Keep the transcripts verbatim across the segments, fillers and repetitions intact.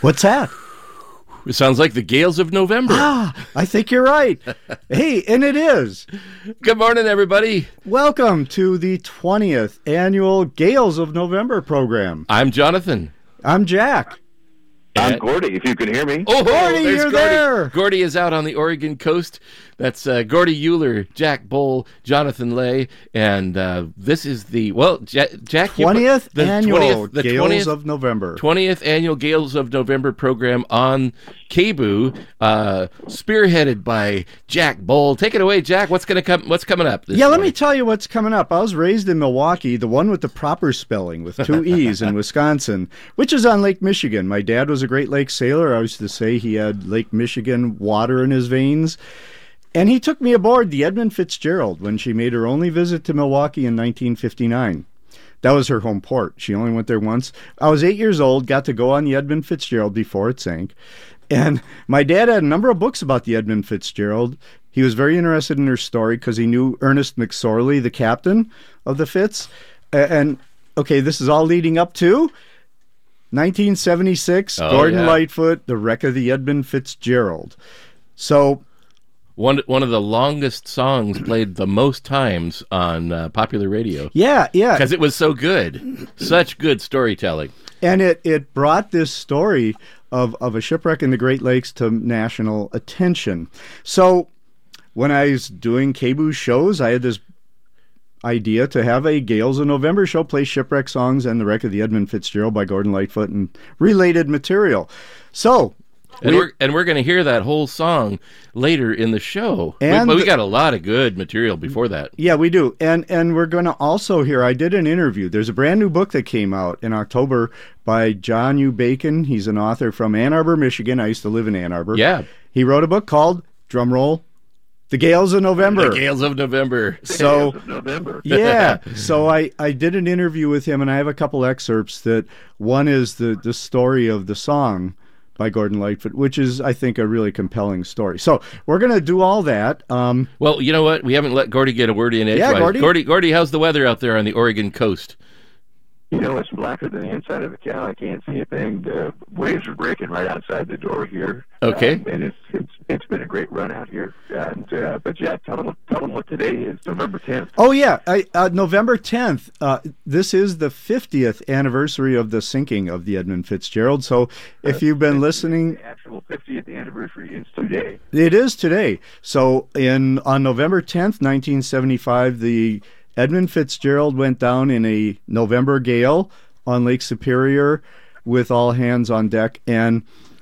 What's that? It sounds like the Gales of November. Ah, I think you're right. Hey, and it is. Good morning, everybody. Welcome to the twentieth annual Gales of November program. I'm Jonathan. I'm Jack. I'm Gordy, if you can hear me. Oh, Gordy, there's you're Gordy. there. Gordy is out on the Oregon coast. That's uh, Gordy Euler, Jack Bull, Jonathan Lay, and uh, this is the, well, Jack... Jack you- twentieth the annual twentieth, the Gales twentieth, of November. twentieth annual Gales of November program on K B U, uh, spearheaded by Jack Bull. Take it away, Jack. What's gonna come? What's coming up this Yeah, let morning? me tell you what's coming up. I was raised in Milwaukee, the one with the proper spelling with two E's in Wisconsin, which is on Lake Michigan. My dad was a Great Lakes sailor. I used to say he had Lake Michigan water in his veins. And he took me aboard the Edmund Fitzgerald when she made her only visit to Milwaukee in nineteen fifty-nine. That was her home port. She only went there once. I was eight years old, got to go on the Edmund Fitzgerald before it sank. And my dad had a number of books about the Edmund Fitzgerald. He was very interested in her story because he knew Ernest McSorley, the captain of the Fitz. And, okay, this is all leading up to nineteen seventy-six, Oh, Gordon yeah. Lightfoot, the wreck of the Edmund Fitzgerald. So... One one of the longest songs played the most times on uh, popular radio Yeah, yeah. because it was so good. Such good storytelling. And it, it brought this story of, of a shipwreck in the Great Lakes to national attention. So when I was doing K B U shows, I had this idea to have a Gales of November show, play shipwreck songs and the wreck of the Edmund Fitzgerald by Gordon Lightfoot and related material. So... And we- we're and we're going to hear that whole song later in the show. We- And but we the- got a lot of good material before that. Yeah, we do. And and we're going to also hear, I did an interview. There's a brand new book that came out in October by John U. Bacon. He's an author from Ann Arbor, Michigan. I used to live in Ann Arbor. Yeah. He wrote a book called, drumroll, The Gales of November. The Gales of November. So, Gales of November. yeah. So I, I did an interview with him, and I have a couple excerpts that one is the, the story of the song by Gordon Lightfoot, which is, I think, a really compelling story. So we're going to do all that. Um, Well, you know what? We haven't let Gordy get a word in edgewise. Yeah, Gordy. Gordy, Gordy, how's the weather out there on the Oregon coast? You know, it's blacker than the inside of a cow. I can't see a thing. The waves are breaking right outside the door here. Okay. Um, and it's, it's it's been a great run out here. And uh, But, yeah, tell them, tell them what today is, November tenth. oh, yeah. I, uh, November tenth. Uh, this is the fiftieth anniversary of the sinking of the Edmund Fitzgerald. So if you've been listening... The actual fiftieth anniversary is today. It is today. So in on November tenth, nineteen seventy-five, the Edmund Fitzgerald went down in a November gale on Lake Superior with all hands on deck and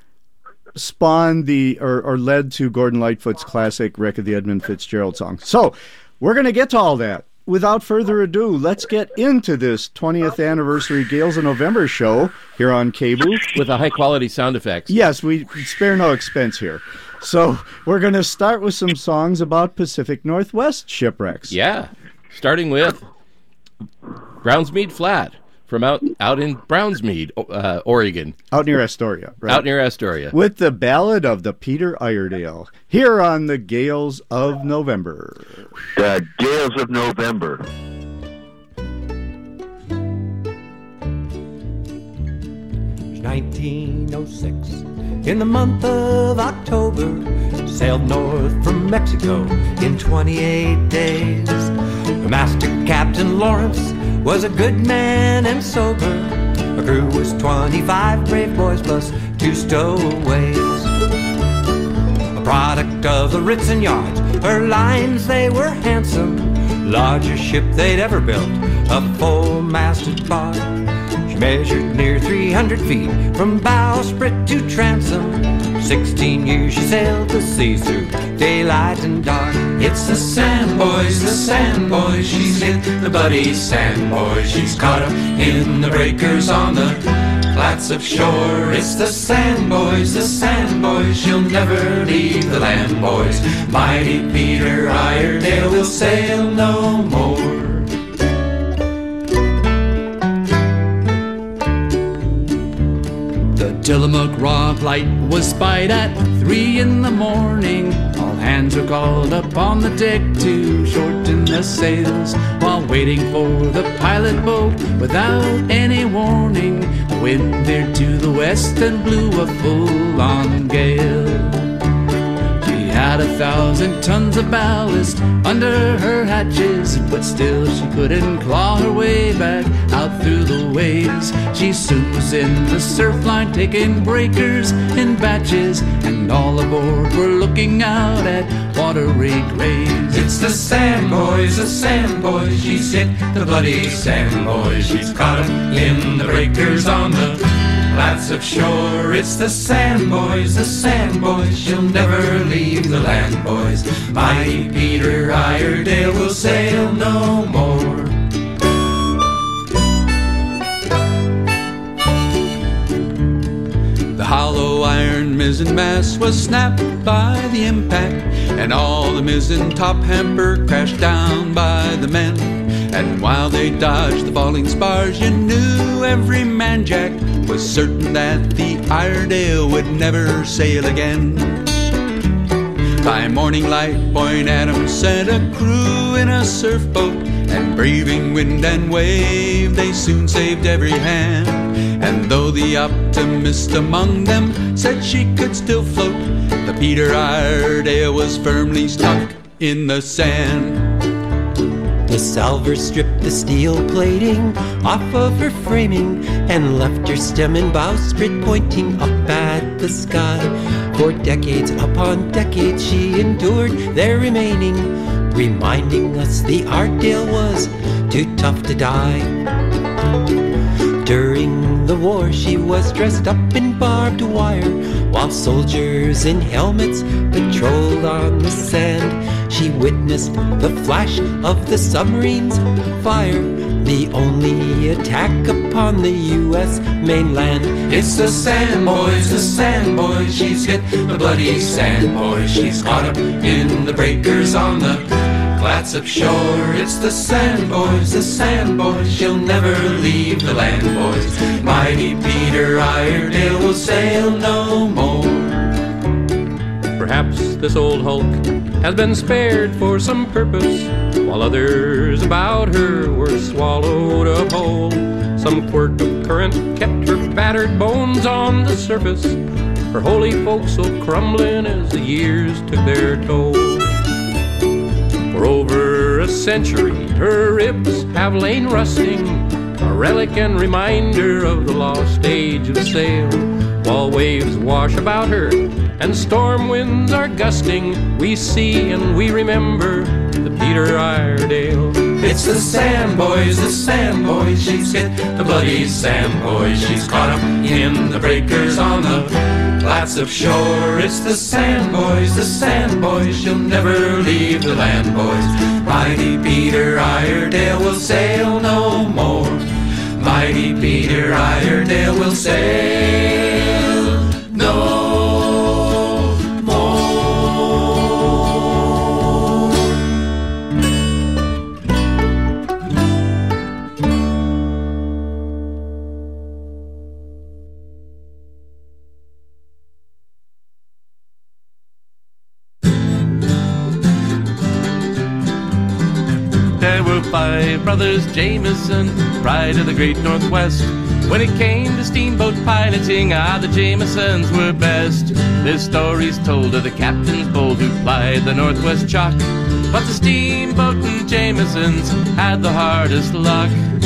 spawned the or, or led to Gordon Lightfoot's classic Wreck of the Edmund Fitzgerald song. So we're going to get to all that. Without further ado, let's get into this twentieth anniversary Gales of November show here on K B U. With a high quality sound effects. Yes, we spare no expense here. So we're going to start with some songs about Pacific Northwest shipwrecks. Yeah. Starting with Brownsmead Flat from out out in Brownsmead, uh, Oregon, Out near Astoria, right? out near Astoria. With the ballad of the Peter Iredale, here on the Gales of November. The Gales of November. nineteen oh six, in the month of October, sailed north from Mexico in twenty-eight days. The master, Captain Lawrence, was a good man and sober. Her crew was twenty-five brave boys plus two stowaways. A product of the Ritson yards, her lines, they were handsome. Largest ship they'd ever built, a full-masted bark. She measured near three hundred feet from bowsprit to transom. Sixteen years she sailed the seas through daylight and dark. It's the Sand Boys, the Sand Boys. She's hit the buddy Sand Boys. She's caught up in the breakers on the flats of shore. It's the Sand Boys, the Sand Boys. She'll never leave the land, boys. Mighty Peter Iredale will sail no more. The Tillamook Rock light was spied at three in the morning. All hands were called up on the deck to shorten the sails, while waiting for the pilot boat without any warning. The wind veered to the west and blew a full-on gale. She had a thousand tons of ballast under her hatches, but still she couldn't claw her way back out through the waves. She soon was in the surf line, taking breakers in batches, and all aboard were looking out at watery graves. It's the Sand Boys, the Sand Boys. She's hit the bloody Sand Boys. She's caught 'em in the breakers on the flats of shore. It's the Sand Boys, the Sand Boys. She'll never leave the land, boys. Mighty Peter Iredale will sail no more. The hollow iron mizzen mast was snapped by the impact, and all the mizzen top hamper crashed down by the men. And while they dodged the falling spars, you knew every man jack was certain that the Iredale would never sail again. By morning light, Point Adams sent a crew in a surf boat, and braving wind and wave, they soon saved every hand. And though the optimist among them said she could still float, the Peter Iredale was firmly stuck in the sand. The salver stripped the steel plating off of her framing and left her stem and bowsprit pointing up at the sky. For decades upon decades she endured their remaining, reminding us the Iredale was too tough to die. During the war she was dressed up in barbed wire, while soldiers in helmets patrolled on the sand. She witnessed the flash of the submarine's fire, the only attack upon the U S mainland. It's the Sand Boys, the Sand Boys. She's hit the bloody Sand Boys. She's caught 'em in the breakers on the flats of shore. It's the Sand Boys, the Sand Boys. She'll never leave the land, boys. Mighty Peter Iredale will sail no more. Perhaps this old hulk has been spared for some purpose, while others about her were swallowed up whole. Some quirk of current kept her battered bones on the surface, her holy forecastle crumbling as the years took their toll. For over a century her ribs have lain rusting, a relic and reminder of the lost age of sail. While waves wash about her and storm winds are gusting, we see and we remember the Peter Iredale. It's the Sand Boys, the Sand Boys. She's hit the bloody Sand Boys. She's caught 'em in the breakers on the flats of shore. It's the Sand Boys, the Sand Boys. She'll never leave the land, boys. Mighty Peter Iredale will sail no more. Mighty Peter Iredale will sail no more. There were five brothers Jameson, pride of the great Northwest. When it came to steamboat piloting, ah, the Jamesons were best. Their stories told of the captains bold who plied the Northwest chalk, but the steamboat and Jamesons had the hardest luck.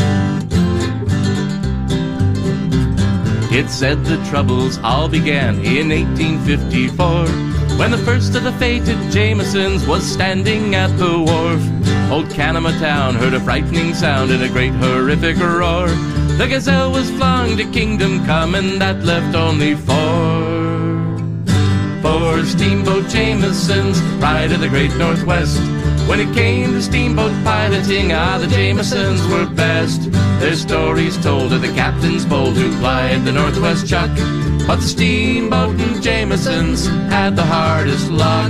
It's said the troubles all began in eighteen fifty-four, when the first of the fated Jamesons was standing at the wharf. Old Canama town heard a frightening sound and a great horrific roar. The Gazelle was flung to Kingdom Come, and that left only four. Four steamboat Jamesons, pride of the great Northwest. When it came to steamboat piloting, ah, the Jamesons were best. Their stories told of the captains bold who plied the Northwest chuck, but the steamboat and Jamesons had the hardest luck.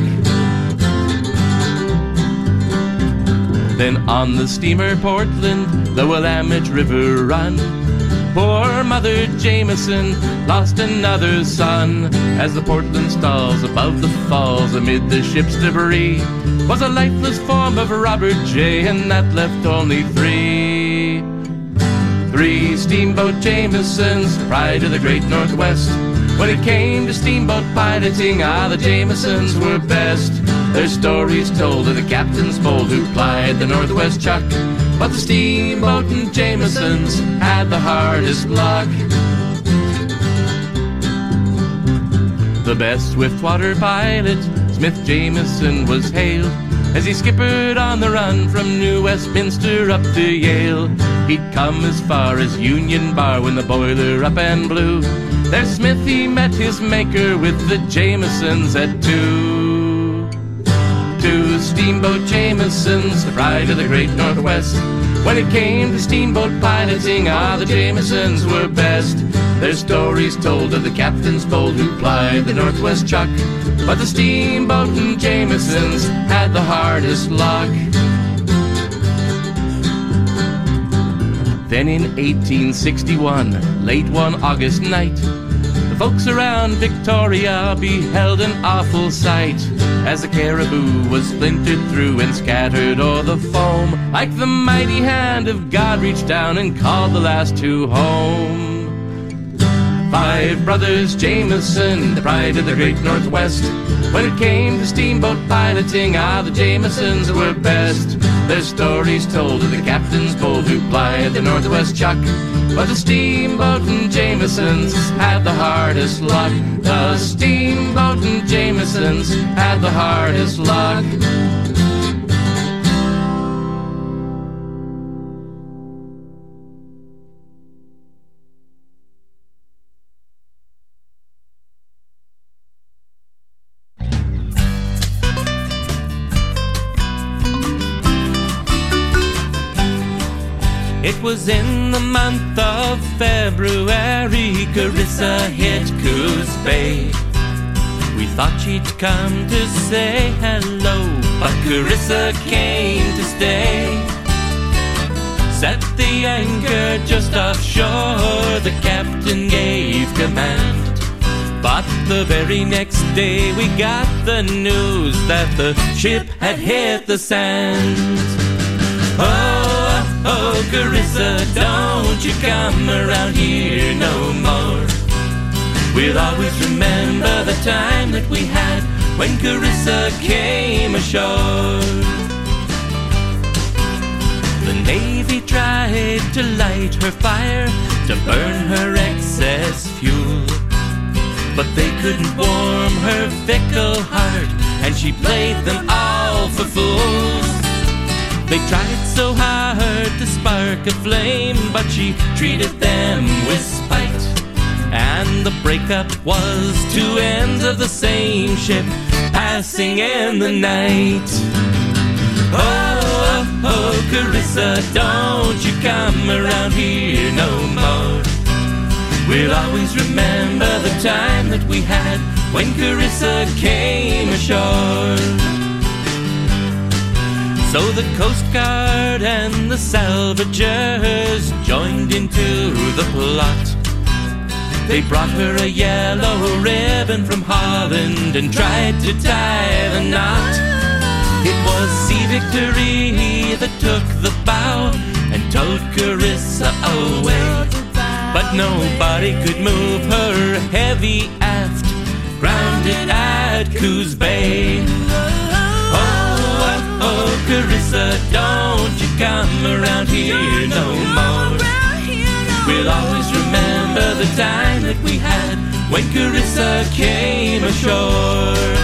Then on the steamer Portland, the Willamette River run, poor Mother Jameson lost another son. As the Portland stalls above the falls amid the ship's debris was a lifeless form of Robert J, and that left only three. Three Steamboat Jamesons, pride of the great Northwest. When it came to steamboat piloting, ah, the Jamesons were best. Their stories told of the captain's bold who plied the Northwest Chuck, but the Steamboat and Jamesons had the hardest luck. The best swift-water pilot, Smith Jameson, was hailed as he skippered on the run from New Westminster up to Yale. He'd come as far as Union Bar when the boiler up and blew. There Smith he met his maker with the Jamesons at two. Two Steamboat Jamesons, the pride of the great Northwest. When it came to steamboat piloting, ah, the Jamesons were best. Their stories told of the captains bold who plied the Northwest Chuck, but the Steamboat and Jamesons had the hardest luck. Then in eighteen sixty-one, late one August night, the folks around Victoria beheld an awful sight, as the Caribou was splintered through and scattered o'er the foam, like the mighty hand of God reached down and called the last two home. Five brothers Jameson, the pride of the great Northwest. When it came to steamboat piloting, ah, the Jamesons were best. Their stories told of the captains bold who plied the Northwest Chuck, but the Steamboat and Jamesons had the hardest luck. The Steamboat and Jamesons had the hardest luck. It was in the month of February, Carissa hit Coos Bay. We thought she'd come to say hello, but Carissa came to stay. Set the anchor just offshore, the captain gave command. But the very next day we got the news that the ship had hit the sand. Oh, oh, Carissa, don't you come around here no more. We'll always remember the time that we had when Carissa came ashore. The Navy tried to light her fire, to burn her excess fuel, but they couldn't warm her fickle heart, and she played them all for fools. They tried so hard to spark a flame, but she treated them with spite, and the breakup was two ends of the same ship passing in the night. Oh, oh, oh, Carissa, don't you come around here no more. We'll always remember the time that we had when Carissa came ashore. So the Coast Guard and the salvagers joined into the plot. They brought her a yellow ribbon from Holland and tried to tie the knot. It was Sea Victory that took the bow and towed Carissa away, but nobody could move her heavy aft, grounded at Coos Bay. Oh, Carissa, don't you come around here no more. We'll always remember the time that we had when Carissa came ashore.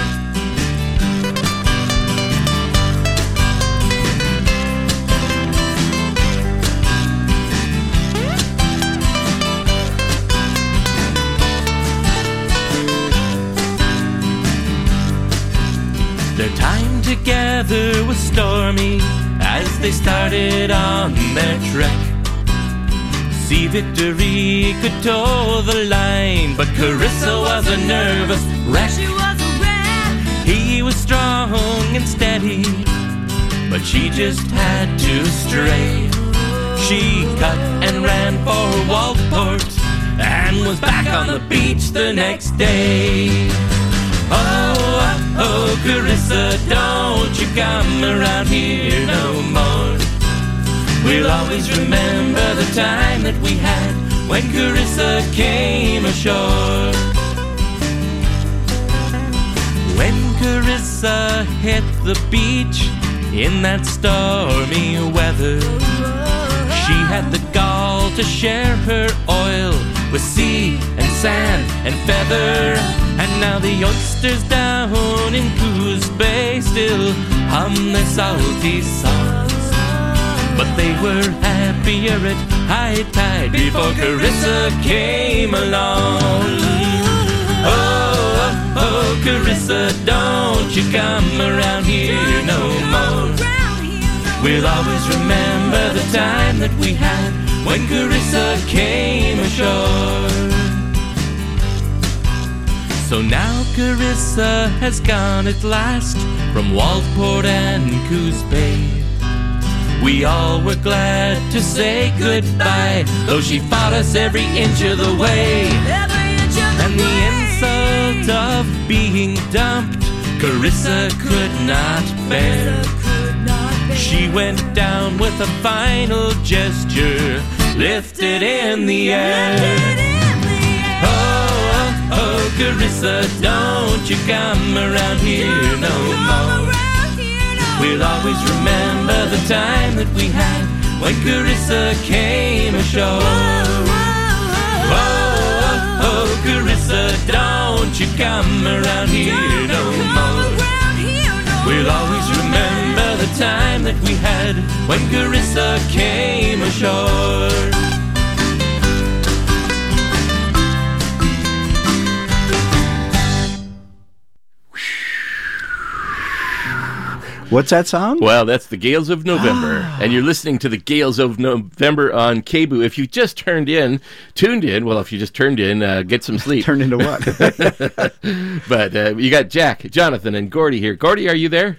Their time together was stormy as they started on their trek. Sea Victory could toe the line, but Carissa was a nervous wreck. She was a wreck. He was strong and steady, but she just had to stray. She cut and and ran for Walport and was back on the beach the next day. Oh, oh, oh, Carissa, don't you come around here no more. We'll always remember the time that we had when Carissa came ashore. When Carissa hit the beach in that stormy weather, she had the gall to share her oil with sea and sand and feather. And now the oysters down in Coos Bay still hum their salty songs, but they were happier at high tide before Carissa came along. Oh, oh, oh, Carissa, don't you come around here no more. We'll always remember the time that we had when Carissa came ashore. So now Carissa has gone at last from Walport and Coos Bay. We all were glad to say goodbye, though she fought us every inch of the way. And the insult of being dumped, Carissa could not bear. She went down with a final gesture, lifted in the air. Oh, oh, oh, Carissa, don't you come around here no more. We'll always remember the time that we had when Carissa came ashore. Oh, oh, oh, Carissa, don't you come around here no more. We'll always remember the time that we had when Carissa came ashore. What's that sound? Well, that's the Gales of November, and you're listening to the Gales of November on K B O O. If you just turned in, tuned in, well, if you just turned in, uh, get some sleep. Turned into what? But uh, you got Jack, Jonathan, and Gordy here. Gordy, are you there?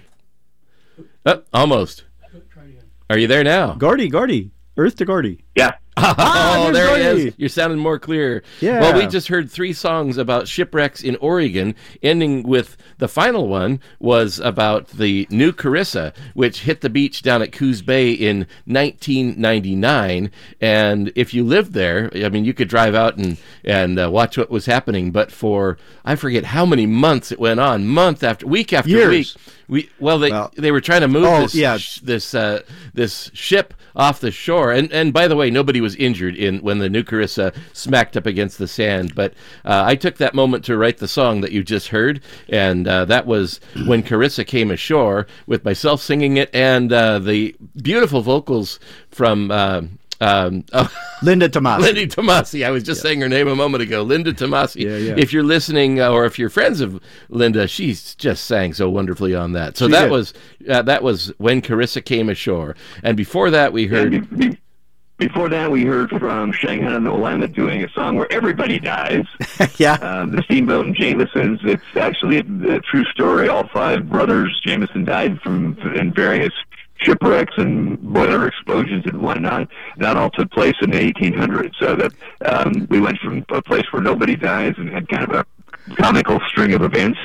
Oh, almost. Are you there now? Gordy, Gordy. Earth to Gordy. Yeah. Oh, there Gordy. he is. You're sounding more clear. Yeah. Well, we just heard three songs about shipwrecks in Oregon, ending with the final one was about the new Carissa, which hit the beach down at Coos Bay in nineteen ninety-nine. And if you lived there, I mean, you could drive out and, and uh, watch what was happening. But for, I forget how many months it went on, month after, week after Years. week. We, well, they Well, they were trying to move oh, this yeah. sh- this uh, this ship off the shore, and and by the way, nobody was injured in when the new Carissa smacked up against the sand. But uh, I took that moment to write the song that you just heard, and uh, that was when Carissa came ashore, with myself singing it and uh, the beautiful vocals from. Uh, Um, oh, Linda Tomasi. Linda Tomasi. I was just yeah. saying her name a moment ago. Linda Tomasi. Yeah, yeah. If you're listening, uh, or if you're friends of Linda, she's just sang so wonderfully on that. So she that did. was uh, that was when Carissa came ashore. And before that, we heard. Yeah, be- be- before that, we heard from Shanghai and the Willamette doing a song where everybody dies. yeah. Um, the Steamboat and Jamesons. It's actually a, a true story. All five brothers Jameson died from in various shipwrecks and boiler explosions and whatnot. That all took place in the eighteen hundreds. So that um, we went from a place where nobody dies and had kind of a comical string of events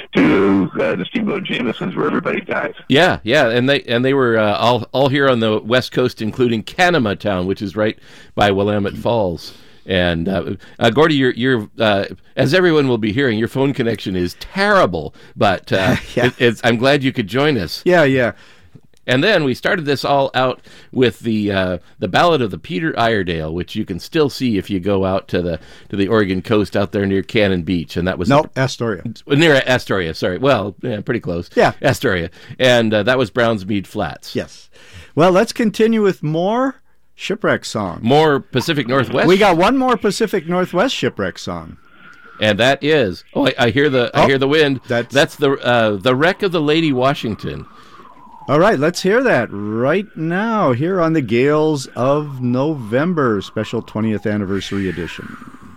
to uh, the Steamboat Jamesons where everybody dies. Yeah, yeah, and they and they were uh, all all here on the West Coast, including Kanama Town, which is right by Willamette Falls. And uh, uh, Gordy, you're, you're uh, as everyone will be hearing, your phone connection is terrible. But uh, yeah. it, it's, I'm glad you could join us. Yeah, yeah. And then we started this all out with the uh, the Ballad of the Peter Iredale, which you can still see if you go out to the to the Oregon coast out there near Cannon Beach, and that was nope, Astoria. Near Astoria. Sorry, well, yeah, pretty close. Yeah, Astoria, and uh, that was Brownsmead Flats. Yes. Well, let's continue with more shipwreck songs. More Pacific Northwest. We got one more Pacific Northwest shipwreck song. And that is oh, I, I hear the oh, I hear the wind. That's that's the uh, the wreck of the Lady Washington. All right, let's hear that right now here on the Gales of November, special twentieth anniversary edition.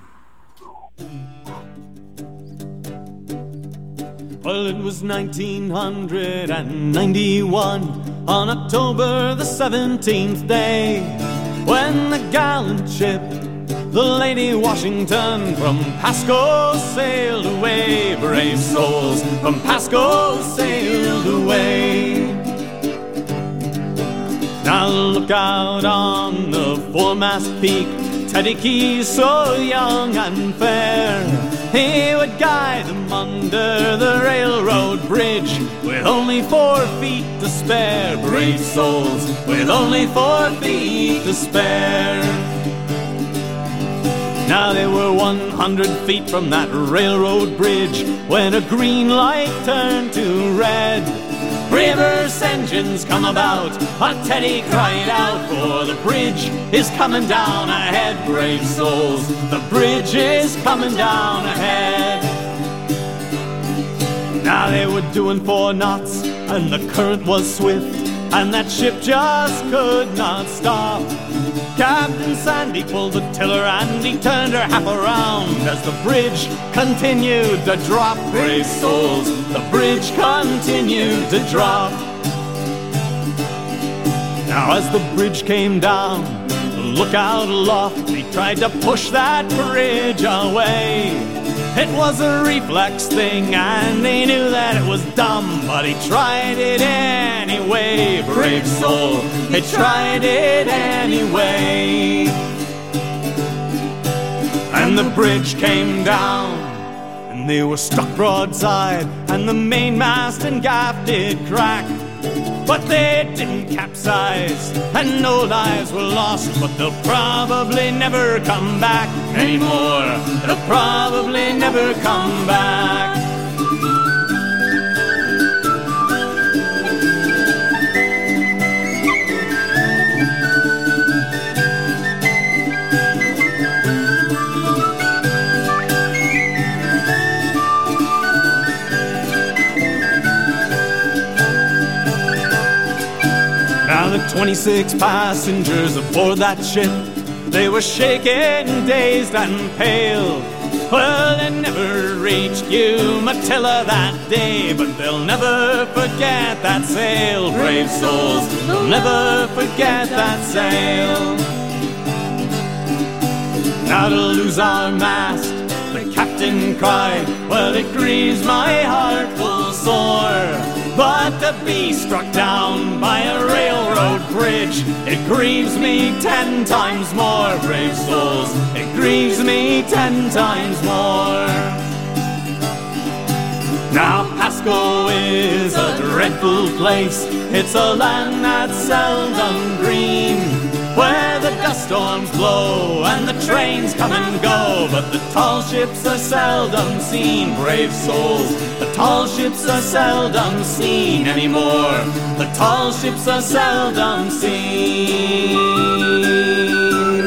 Well, it was nineteen ninety-one on October the seventeenth day when the gallant ship, the Lady Washington, from Pasco sailed away. Brave souls, from Pasco sailed away. Now look out on the foremast peak, Teddy Keyes, so young and fair. He would guide them under the railroad bridge with only four feet to spare. Brave souls, with only four feet to spare. Now they were one hundred feet from that railroad bridge when a green light turned to red. Reverse engines come about, but Teddy cried out, for the bridge is coming down ahead. Brave souls, the bridge is coming down ahead. Now they were doing four knots, and the current was swift, and that ship just could not stop. Captain Sandy pulled the tiller and he turned her half around as the bridge continued to drop. Brave souls, the bridge continued to drop. Now as the bridge came down, the lookout aloft, he tried to push that bridge away. It was a reflex thing and he knew that it was dumb, but he tried it anyway. Brave soul, he tried it anyway. And the bridge came down and they were struck broadside, and the mainmast and gaff did crack. But they didn't capsize, and no lives were lost. But they'll probably never come back anymore. They'll probably never come back. Now the twenty-six passengers aboard that ship, they were shaken, dazed and pale. Well, they never reached Umatilla that day, but they'll never forget that sail. Brave souls, they'll never forget that sail. Now to lose our mast, the captain cried, well, it grieves my heart full sore. But to be struck down by a railroad bridge, it grieves me ten times more. Brave souls, it grieves me ten times more. Now Pasco is a dreadful place. It's a land that's seldom green, where the dust storms blow and the trains come and go, but the tall ships are seldom seen. Brave souls, the tall ships are seldom seen anymore. The tall ships are seldom seen.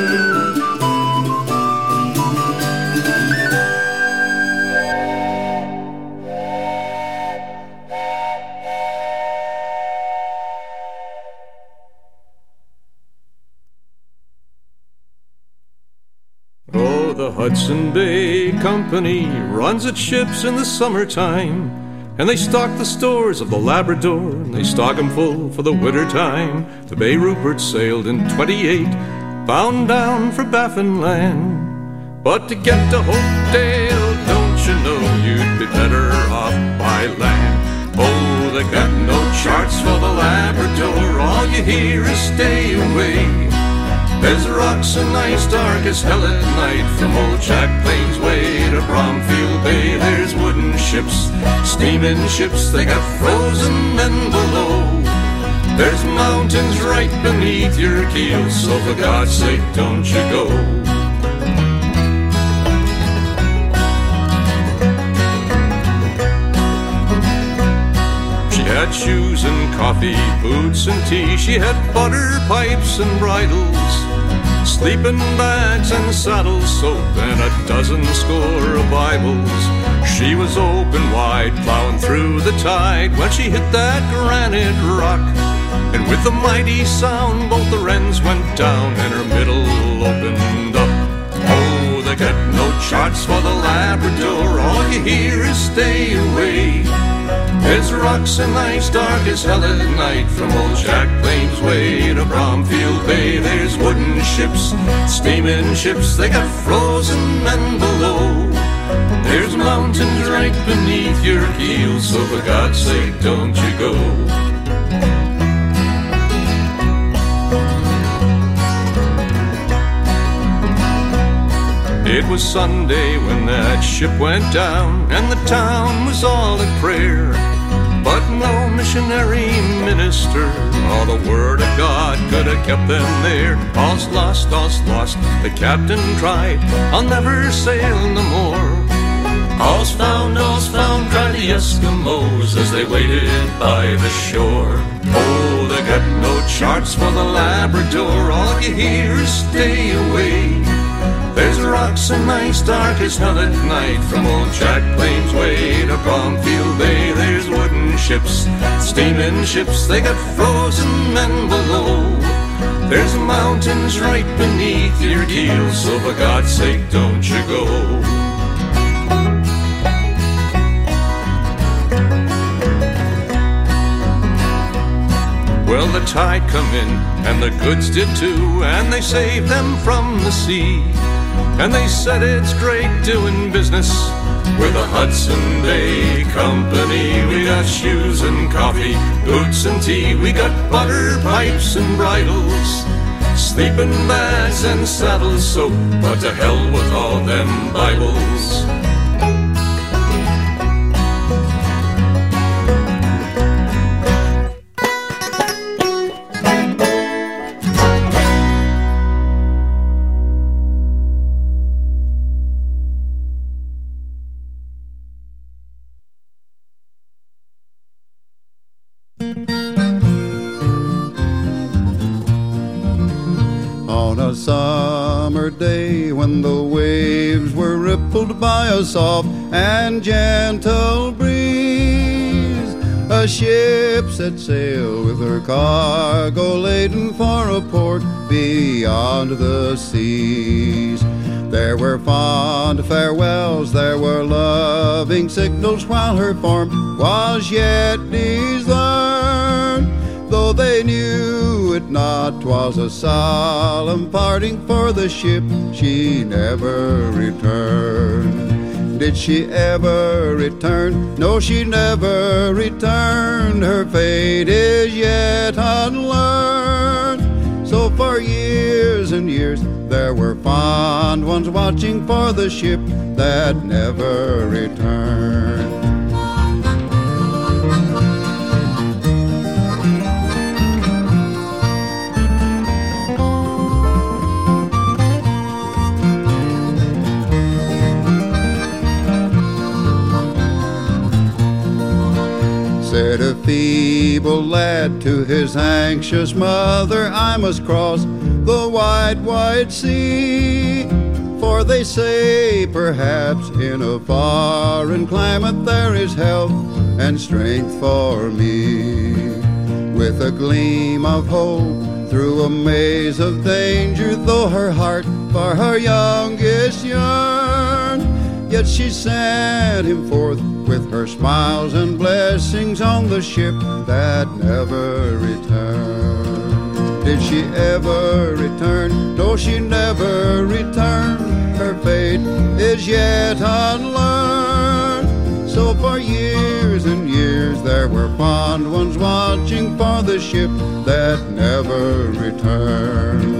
The Hudson Bay Company runs its ships in the summertime, and they stock the stores of the Labrador, and they stock 'em full for the winter time. The Bay Rupert sailed in twenty-eight, bound down for Baffin Land. But to get to Hopedale, don't you know you'd be better off by land? Oh, they got no charts for the Labrador, all you hear is stay away. There's rocks and ice dark as hell at night, from old Jack Plains way to Bromfield Bay. There's wooden ships, steaming ships, they got frozen men below. There's mountains right beneath your keel, so for God's sake don't you go. She had shoes and coffee, boots and tea, she had butter, pipes and bridles, sleeping bags and saddle soap, and a dozen score of Bibles. She was open wide, plowing through the tide, when she hit that granite rock, and with a mighty sound both the wrens went down and her middle opened up. Oh, they got no charts for the Labrador, all you hear is stay away. There's rocks and ice dark as hell at night from old Jack Plains way to Bromfield Bay. There's wooden ships, steaming ships, they got frozen men below. There's mountains right beneath your keels, so for God's sake don't you go. It was Sunday when that ship went down, and the town was all at prayer. But no missionary minister or the word of God could have kept them there. All's lost, all's lost, the captain cried, I'll never sail no more. All's found, all's found, cried the Eskimos as they waited by the shore. Oh, they got no charts for the Labrador, all you hear is stay away. There's rocks and ice dark as hell at night from old Jack Plains way to Bromfield Bay. There's wooden ships, steaming ships, they got frozen men below. There's mountains right beneath your keels, so for God's sake don't you go. Well, the tide come in, and the goods did too, and they saved them from the sea. And they said it's great doing business with the Hudson Bay Company. We got shoes and coffee, boots and tea, we got butter, pipes and bridles, sleeping bags and saddles, so but to hell with all them Bibles. On a summer day when the waves were rippled by a soft and gentle breeze, a ship set sail with her cargo laden for a port beyond the seas. There were fond farewells, there were loving signals, while her form was yet discerned. Though they knew it not, 'twas a solemn parting, for the ship she never returned. Did she ever return? No, she never returned. Her fate is yet unlearned. So for years and years there were fond ones watching for the ship that never returned. Said a feeble lad to his anxious mother, I must cross the wide, wide sea. For they say perhaps in a foreign climate there is health and strength for me. With a gleam of hope through a maze of danger, though her heart for her youngest yearned, yet she sent him forth with her smiles and blessings on the ship that never returned. Did she ever return? No, she never returned. Her fate is yet unlearned. So for years and years there were fond ones watching for the ship that never returned.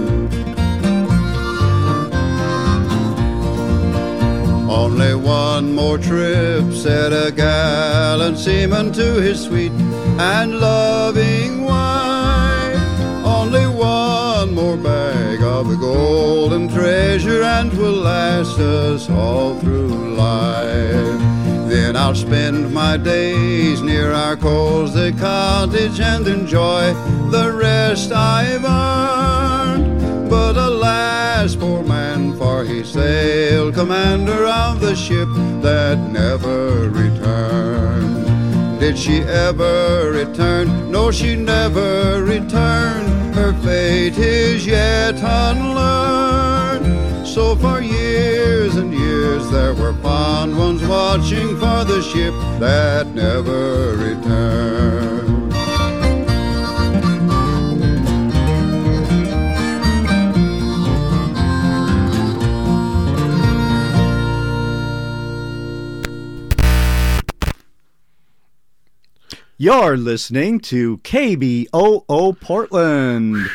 Only one more trip, said a gallant seaman to his sweet and loving wife. Only one more bag of the golden treasure, and 'twill last us all through life. Then I'll spend my days near our cozy cottage and enjoy the rest I've earned. But alas, poor man, for he sailed commander of the ship that never returned. Did she ever return? No, she never returned. Her fate is yet unlearned. So for years and years there were fond fond ones watching for the ship that never returned. You're listening to K B O O Portland,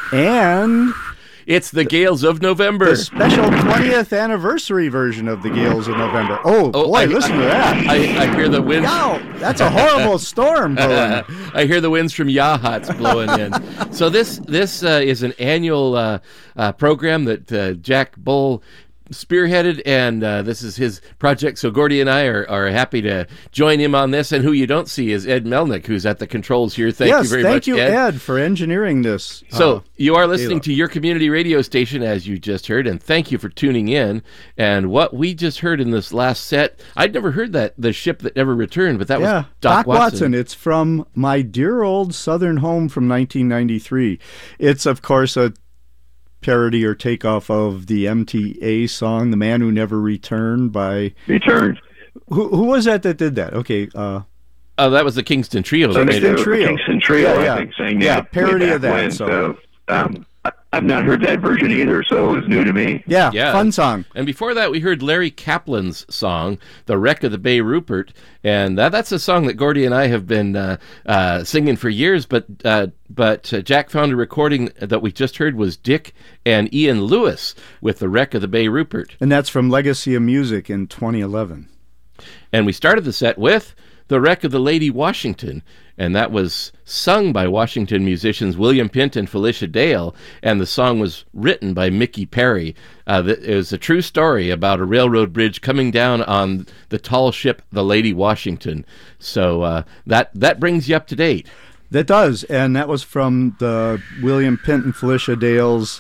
and it's the Gales of November. The special twentieth anniversary version of the Gales of November. Oh, oh boy, I, listen I, to that. I, I hear the winds. Wow, that's a horrible storm blowing. I hear the winds from Yachats blowing in. So this this uh, is an annual uh, uh, program that uh, Jack Bull spearheaded, and uh, this is his project, so Gordy and I are, are happy to join him on this. And who you don't see is Ed Melnick, who's at the controls here. Thank yes, you very thank much, you, Ed. Ed, for engineering this. So uh, you are listening Gala. to your community radio station, as you just heard, and thank you for tuning in. And what we just heard in this last set, I'd never heard that, The Ship That Never Returned, but that yeah, was Doc, Doc Watson. Watson. It's from My Dear Old Southern Home from nineteen ninety-three. It's, of course, a parody or takeoff of the M T A song "The Man Who Never Returned" by Returned. Who, who was that that did that? Okay, uh, oh, that was the Kingston Trio. So Kingston Trio. Kingston Trio, yeah, yeah. I think, sang yeah, that. parody of that. When, so, so um, I've not heard that version either, so it was new to me. Yeah, yeah, fun song. And before that, we heard Larry Kaplan's song, "The Wreck of the Bay Rupert," and that, that's a song that Gordy and I have been uh, uh, singing for years. But uh, but uh, Jack found a recording that we just heard was Dick and Ian Lewis with "The Wreck of the Bay Rupert," and that's from Legacy of Music in twenty eleven. And we started the set with "The Wreck of the Lady Washington," and that was sung by Washington musicians William Pint and Felicia Dale, and the song was written by Mickey Perry. Uh, it was a true story about a railroad bridge coming down on the tall ship, the Lady Washington. So uh, that, that brings you up to date. That does, and that was from the William Pint and Felicia Dale's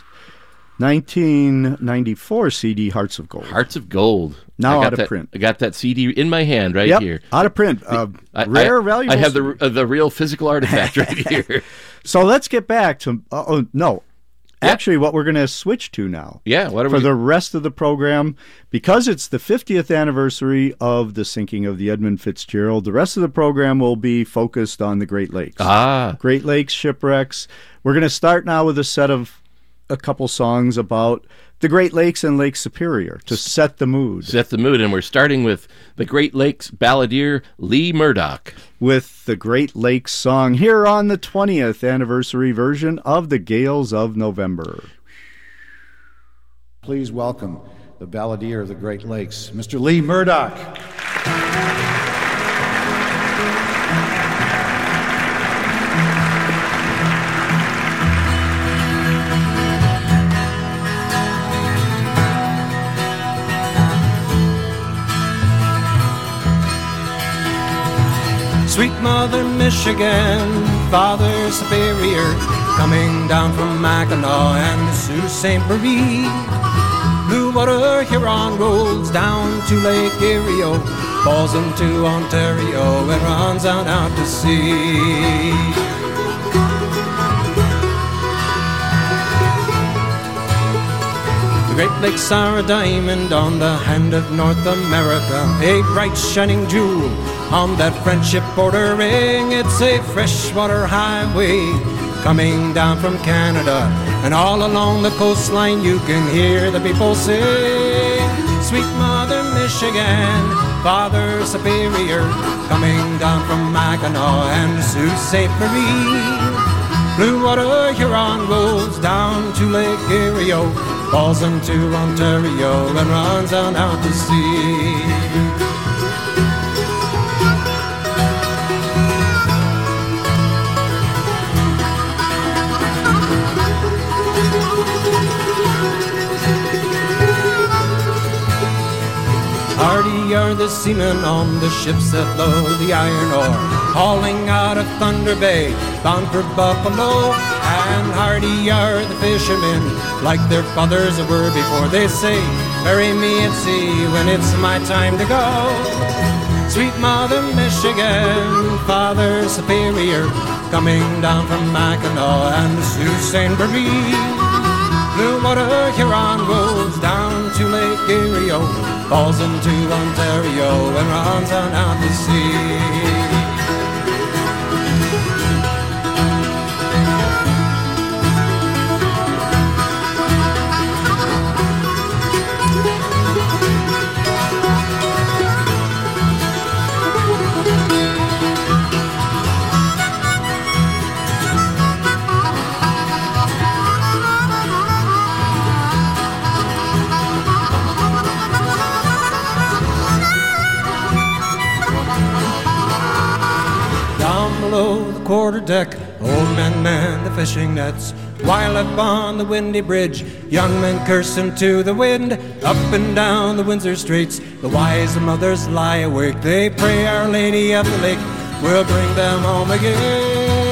nineteen ninety-four C D, Hearts of Gold. Hearts of Gold. Now out of that, print. I got that C D in my hand right yep, here. Out of print. Uh, I, rare, I, valuable. I have the uh, the real physical artifact right here. So let's get back to. Uh, oh no, yep. Actually, what we're going to switch to now. Yeah. What are for we... the rest of the program, because it's the fiftieth anniversary of the sinking of the Edmund Fitzgerald. The rest of the program will be focused on the Great Lakes. Ah, Great Lakes shipwrecks. We're going to start now with a set of a couple songs about the Great Lakes and Lake Superior to set the mood. Set the mood, and we're starting with the Great Lakes balladeer Lee Murdoch. With the Great Lakes song here on the twentieth anniversary version of the Gales of November. Please welcome the balladeer of the Great Lakes, Mister Lee Murdoch. Sweet Mother Michigan, Father Superior, coming down from Mackinac and Sault Ste. Marie. Blue water Huron rolls down to Lake Erie, falls into Ontario and runs out, out to sea. The Great Lakes are a diamond on the hand of North America, a bright shining jewel on that friendship border ring. It's a freshwater highway coming down from Canada, and all along the coastline you can hear the people sing. Sweet Mother Michigan, Father Superior, coming down from Mackinac and Sault Ste. Marie. Blue water Huron rolls down to Lake Erie, falls into Ontario and runs on out to sea. Hardy are the seamen on the ships that load the iron ore, hauling out of Thunder Bay, bound for Buffalo. And hardy are the fishermen, like their fathers were before. They say, bury me at sea when it's my time to go. Sweet Mother Michigan, Father Superior, coming down from Mackinac and Sault Ste. Marie. Blue water Huron rolls down to Lake Erie, falls into Ontario and runs on out to sea. Below the quarter deck, old men man the fishing nets, while up on the windy bridge, young men cursing to the wind. Up and down the Windsor streets, the wise mothers lie awake. They pray Our Lady of the Lake will bring them home again.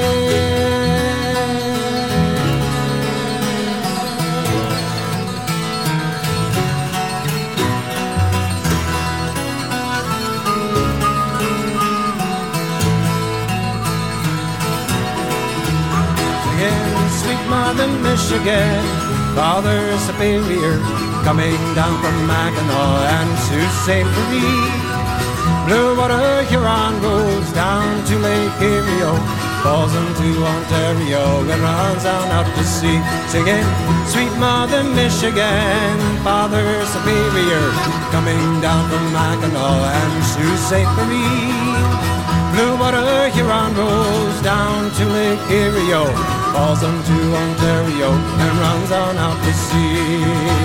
Mother Michigan, Father Superior, coming down from Mackinac and Sault Ste. Marie. Blue water Huron goes down to Lake Erie, falls into Ontario and runs on out to sea. Singing, sweet Mother Michigan, Father Superior, coming down from Mackinac and Sault Ste. Marie. Blue water Huron rolls down to Lake Erie, falls into Ontario and runs on out to sea.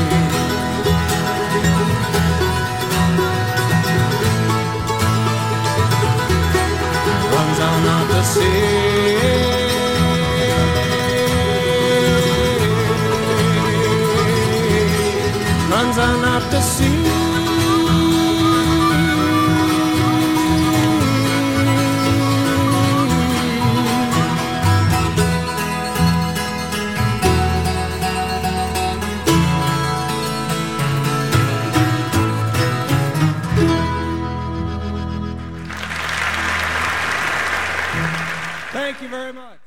Runs on out to sea. Runs on out to sea. Thank you very much.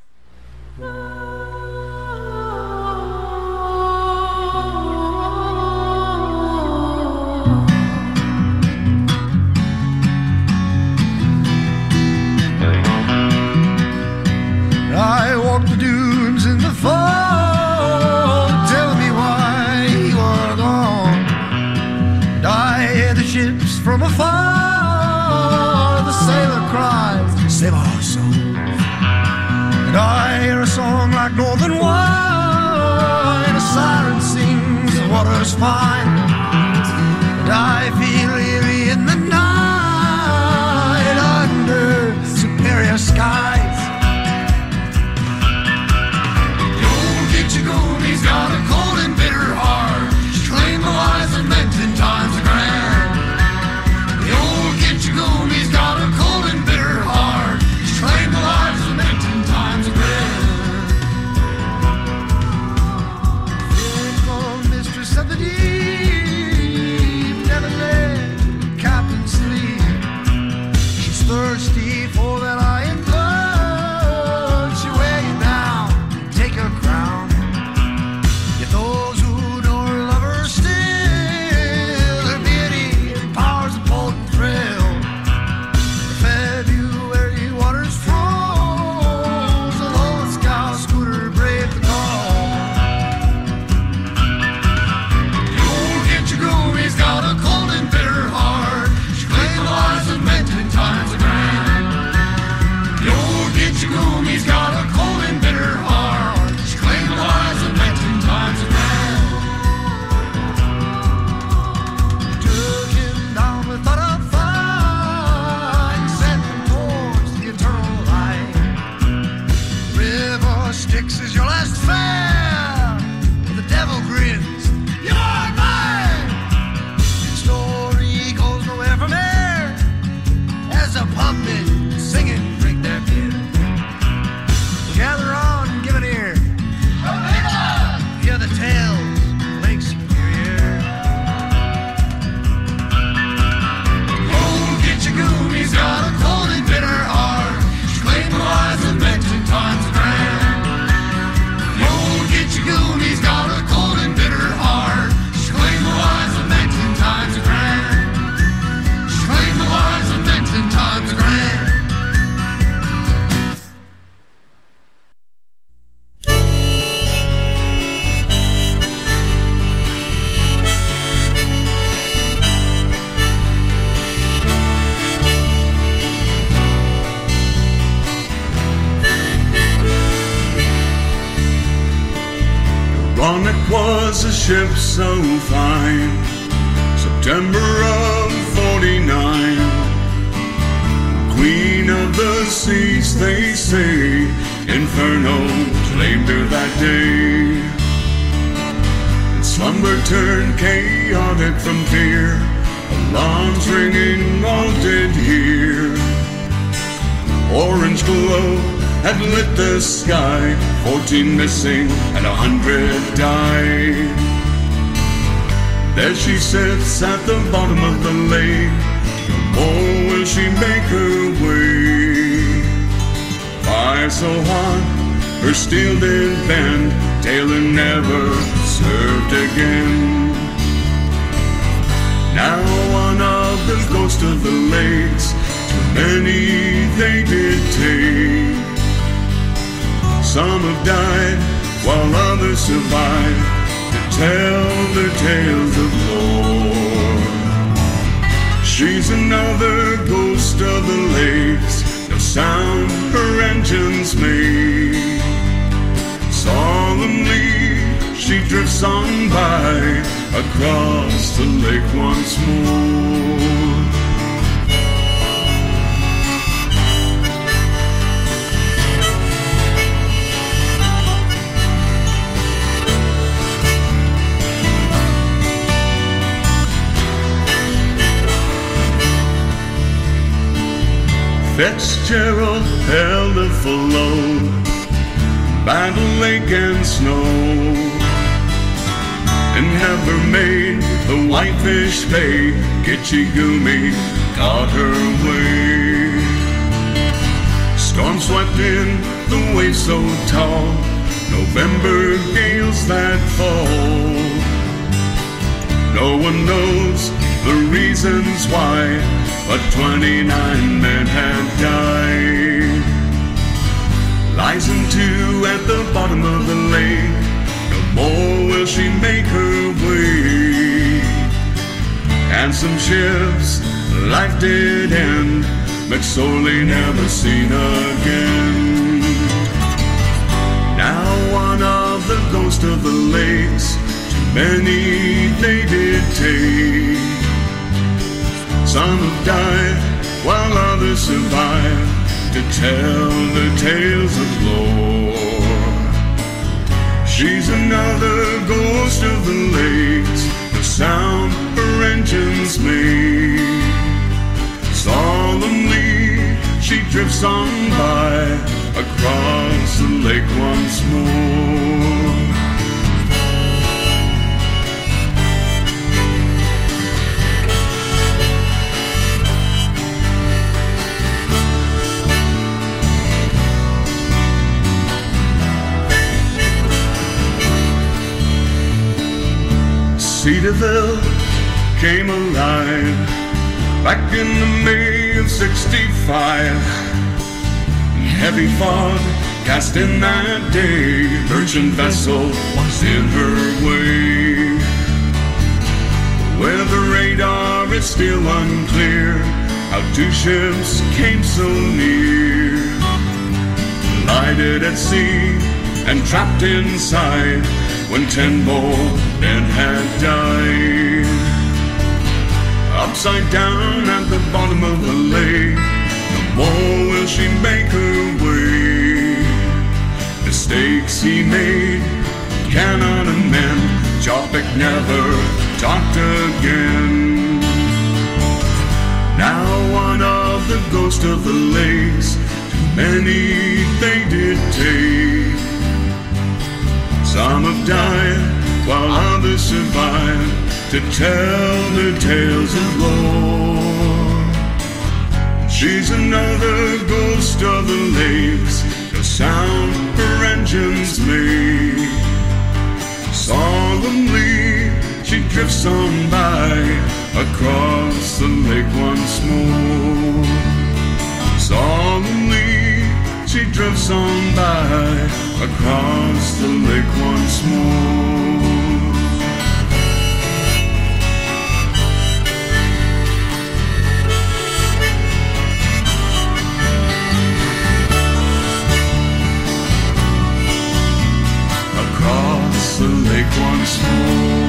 I walked the dunes in the fall. Tell me why you are gone. And I hear the ships from afar. The sailor cries, save our souls. And I hear a song like northern wine. A siren sings, the water's fine. And I feel eerie in the night under superior skies. The old Gitchagoni's got a cold and bitter heart. She claimed the lies of men ten times a grand. The old Gitchagoni's got a cold and bitter heart. She claimed the lies of men ten times a grand. Fickle mistress of the deep, ship so fine. September of forty-nine. Queen of the seas, they say. Inferno claimed her that day. And slumber turned chaotic from fear. Alarms ringing, all did hear. Orange glow had lit the sky. Fourteen missing and a hundred died. There she sits at the bottom of the lake. No more will she make her way. Fire so hot, her steel did bend. Taylor never served again. Now one of the ghosts of the lakes. Too many they did take. Some have died while others survived to tell their tales of lore. She's another ghost of the lakes. No sound her engines made. Solemnly she drifts on by across the lake once more. Fitzgerald held a full load by the lake and snow, and never made the whitefish pay. Gitchigumi caught her way. Storm swept in, the waves so tall, November gales that fall. No one knows the reasons why, but twenty-nine men had died. Lies in two at the bottom of the lake. No more will she make her way. Handsome ships, life did end. McSorley never seen again. Now one of the ghosts of the lakes. Too many they did take. Some have died while others survived to tell the tales of lore. She's another ghost of the lakes. The sound her engines made. Solemnly she drifts on by across the lake once more. Cedarville came alive back in the May of sixty-five. Heavy fog cast in that day. Merchant vessel was in her way. Where the radar is still unclear, how two ships came so near. Collided at sea and trapped inside when ten more men had died. Upside down at the bottom of the lake. No more will she make her way. Mistakes he made cannot amend. Chopik never talked again. Now one of the ghosts of the lakes. Too many they did take. Some have died while others survived to tell their tales of lore. She's another ghost of the lakes. No sound her engines made. Solemnly she drifts on by across the lake once more. Solemnly she drifts on by across the lake once more. Across the lake once more.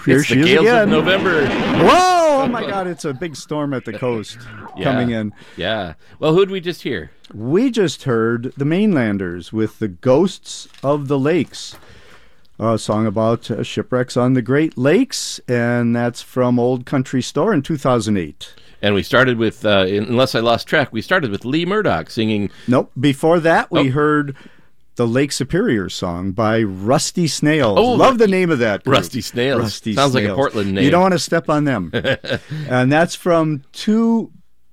here it's she the is Gales again. of November. Whoa! Oh my God! It's a big storm at the coast yeah. coming in. Yeah. Well, who'd we just hear? We just heard the Mainlanders with the Ghosts of the Lakes, a song about uh, shipwrecks on the Great Lakes, and that's from Old Country Store in two thousand eight. And we started with, uh, unless I lost track, we started with Lee Murdoch singing. Nope. Before that, we oh. heard the Lake Superior song by Rusty Snails. Oh, Love the name of that group. Rusty Snails. Rusty Sounds Snails. like a Portland name. You don't want to step on them. And that's from Two...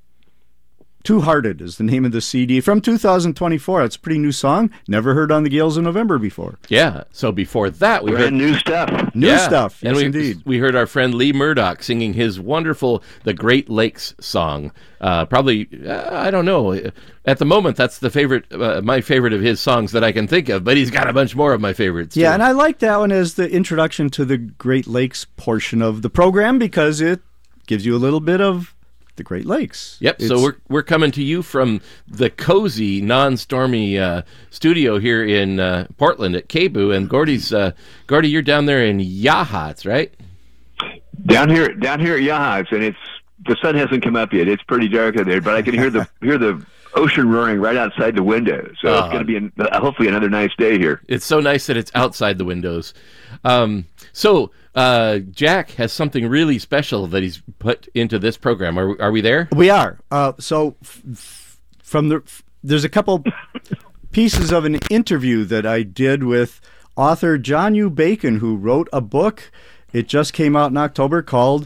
Two Hearted is the name of the C D from two thousand twenty-four. It's a pretty new song. Never heard on the Gales of November before. Yeah. So before that, we Brand heard new stuff. New yeah. stuff. Yes, and we, indeed. We heard our friend Lee Murdoch singing his wonderful "The Great Lakes" song. Uh, probably, uh, I don't know. At the moment, that's the favorite, uh, my favorite of his songs that I can think of. But he's got a bunch more of my favorites. Yeah, too. and I like that one as the introduction to the Great Lakes portion of the program because it gives you a little bit of the Great Lakes. Yep. It's, so we're we're coming to you from the cozy, non-stormy uh, studio here in uh, Portland at K B U. And Gordy's uh, Gordy, you're down there in Yachats, right? Down here, down here at Yachats, and it's the sun hasn't come up yet. It's pretty dark out there, but I can hear the hear the ocean roaring right outside the window. So uh, it's going to be an, uh, hopefully another nice day here. It's so nice that it's outside the windows. Um, so. Uh, Jack has something really special that he's put into this program. Are, are we there? We are. Uh, so f- f- from the f- there's a couple pieces of an interview that I did with author John U. Bacon, who wrote a book. It just came out in October called,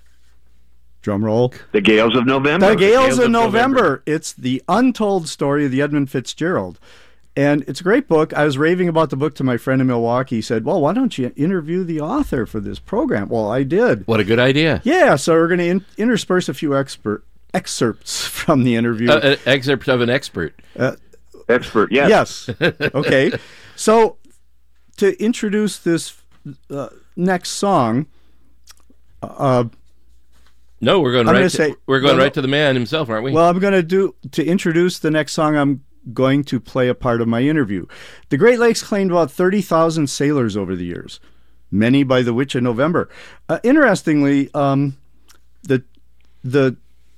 drum roll, The Gales of November. The Gales, the Gales of, of November. November. It's the untold story of the Edmund Fitzgerald. And it's a great book. I was raving about the book to my friend in Milwaukee. He said, well, why don't you interview the author for this program? Well, I did. What a good idea. Yeah, so we're going to in- intersperse a few expert excerpts from the interview. Uh, an excerpt of an expert. Uh, expert, yes. Yes. Okay. So to introduce this uh, next song... Uh, no, we're going, I'm right, gonna to, say, we're going well, right to the man himself, aren't we? Well, I'm going to do... To introduce the next song, I'm going to play a part of my interview. The Great Lakes claimed about thirty thousand sailors over the years, many by the Witch of November. Uh, interestingly, um, the the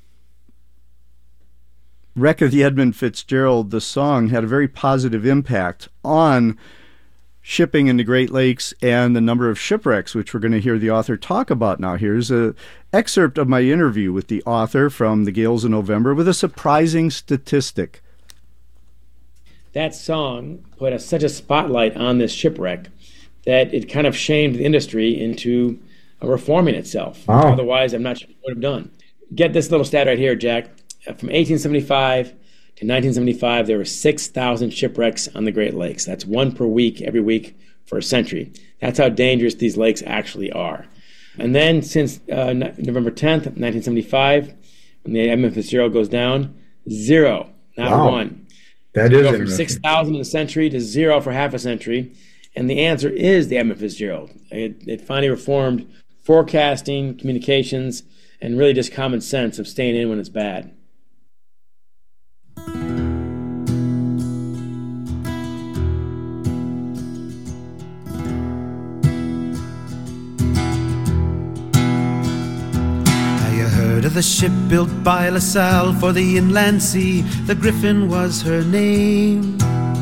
wreck of the Edmund Fitzgerald, the song, had a very positive impact on shipping in the Great Lakes and the number of shipwrecks, which we're going to hear the author talk about now. Here's an excerpt of my interview with the author from The Gales of November with a surprising statistic. That song put a, such a spotlight on this shipwreck that it kind of shamed the industry into uh, reforming itself. Wow. Otherwise, I'm not sure what it would have done. Get this little stat right here, Jack. Uh, from eighteen seventy-five to nineteen seventy-five, there were six thousand shipwrecks on the Great Lakes. That's one per week, every week for a century. That's how dangerous these lakes actually are. And then since uh, November tenth, nineteen seventy-five, when the Edmund Fitzgerald goes down, zero, not wow. one. That is go from six thousand in a century to zero for half a century. And the answer is the Edmund Fitzgerald. It, it finally reformed forecasting, communications, and really just common sense of staying in when it's bad. Of the ship built by La Salle for the inland sea, the Griffin was her name.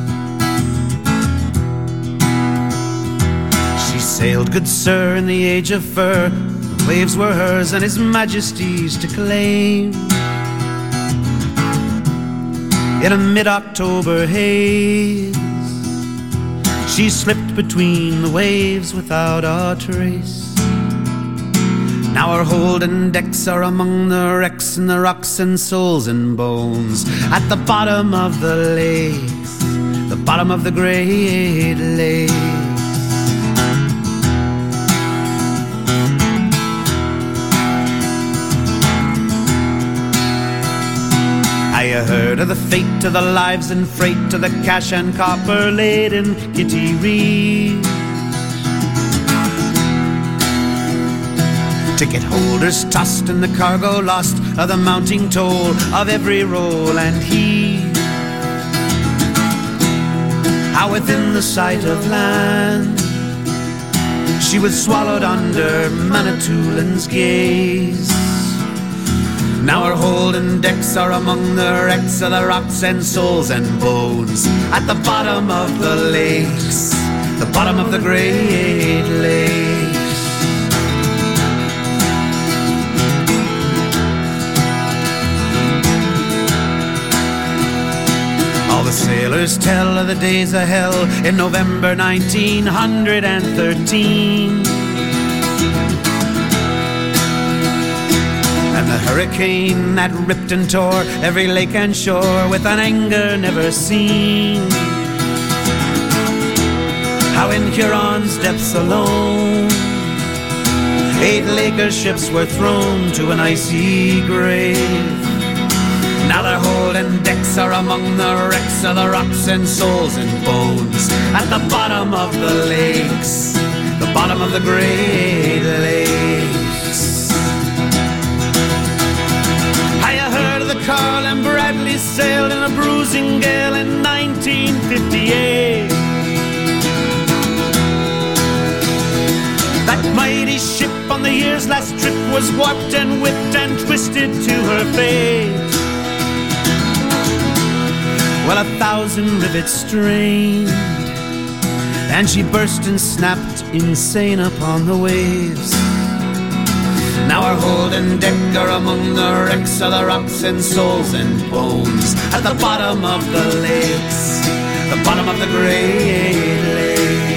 She sailed, good sir, in the age of fur. The waves were hers and his majesty's to claim. In a mid-October haze, she slipped between the waves without a trace. Now her hold and decks are among the wrecks and the rocks and souls and bones at the bottom of the lakes, the bottom of the Great Lakes. Have you heard of the fate of the lives and freight of the cash and copper laden Kitty Reeves? Ticket holders tossed and the cargo lost, of the mounting toll of every roll and heave. How within the sight of land she was swallowed under Manitoulin's gaze. Now her holding decks are among the wrecks of the rocks and souls and bones at the bottom of the lakes, the bottom of the Great Lakes. All the sailors tell of the days of hell in November nineteen thirteen. And the hurricane that ripped and tore every lake and shore with an anger never seen. How in Huron's depths alone eight Laker ships were thrown to an icy grave. Now their holding decks are among the wrecks of the rocks and souls and bones at the bottom of the lakes, the bottom of the Great Lakes. How you heard of the Carl and Bradley sailed in a bruising gale in nineteen fifty-eight? That mighty ship on the year's last trip was warped and whipped and twisted to her fate. Well, a thousand rivets strained, and she burst and snapped insane upon the waves. Now her holding deck are among the wrecks of the rocks and souls and bones at the bottom of the lakes, the bottom of the Great Lakes.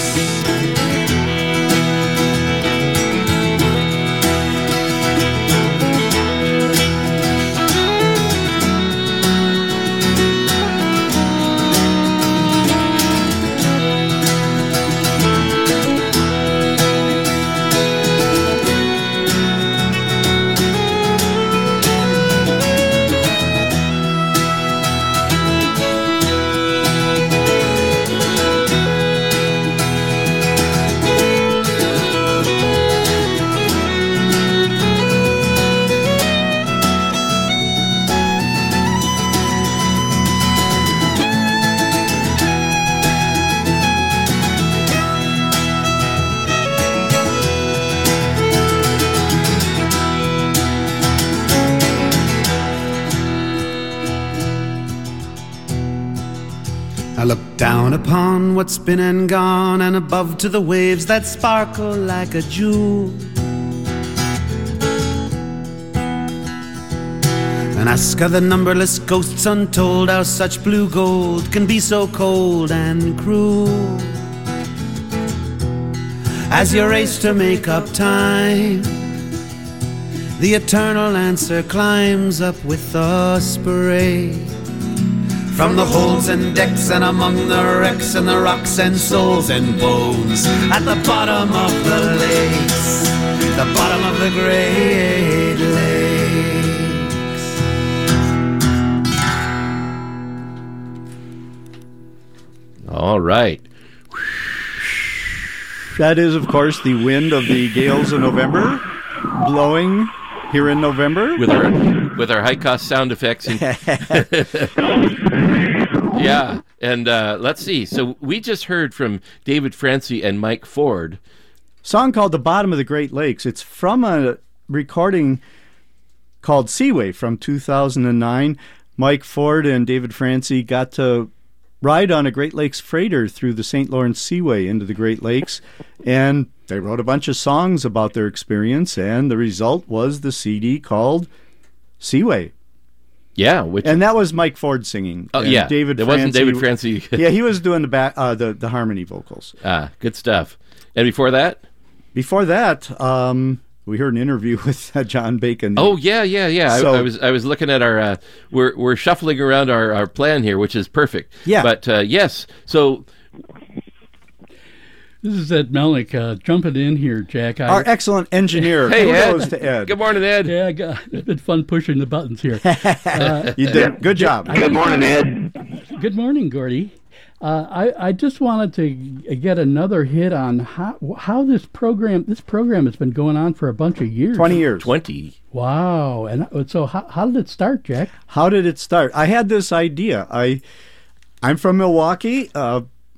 I look down upon what's been and gone, and above to the waves that sparkle like a jewel, and ask of the numberless ghosts untold how such blue gold can be so cold and cruel. As you race to make up time, the eternal answer climbs up with a spray. From the holds and decks and among the wrecks and the rocks and souls and bones at the bottom of the lakes, the bottom of the Great Lakes. All right. That is, of course, the wind of the gales of November blowing here in November with our with our high cost sound effects. And yeah, and uh, let's see. So we just heard from David Francie and Mike Ford. Song called "The Bottom of the Great Lakes." It's from a recording called Seaway from two thousand nine. Mike Ford and David Francie got to ride on a Great Lakes freighter through the Saint Lawrence Seaway into the Great Lakes, and they wrote a bunch of songs about their experience, and the result was the C D called Seaway. Yeah, which and that was Mike Ford singing. Oh, and yeah, David it Francie, wasn't David Francie. Yeah, he was doing the back, uh, the the harmony vocals. Ah, good stuff. And before that, before that, um, we heard an interview with uh, John Bacon. Oh yeah, yeah, yeah. So, I, I was I was looking at our uh, we're we're shuffling around our, our plan here, which is perfect. Yeah, but uh, yes, so. This is Ed Melnick uh, jumping in here, Jack. I, Our excellent engineer. Hey, Kudos Ed. to Ed. Good morning, Ed. Yeah, I got, it's been fun pushing the buttons here. Uh, you did. Good job. Good morning, Ed. Good morning, Gordy. Uh, I, I just wanted to get another hit on how how this program this program has been going on for a bunch of years. Twenty years. Twenty. Wow. And so how how did it start, Jack? How did it start? I had this idea. I I'm from Milwaukee. Uh,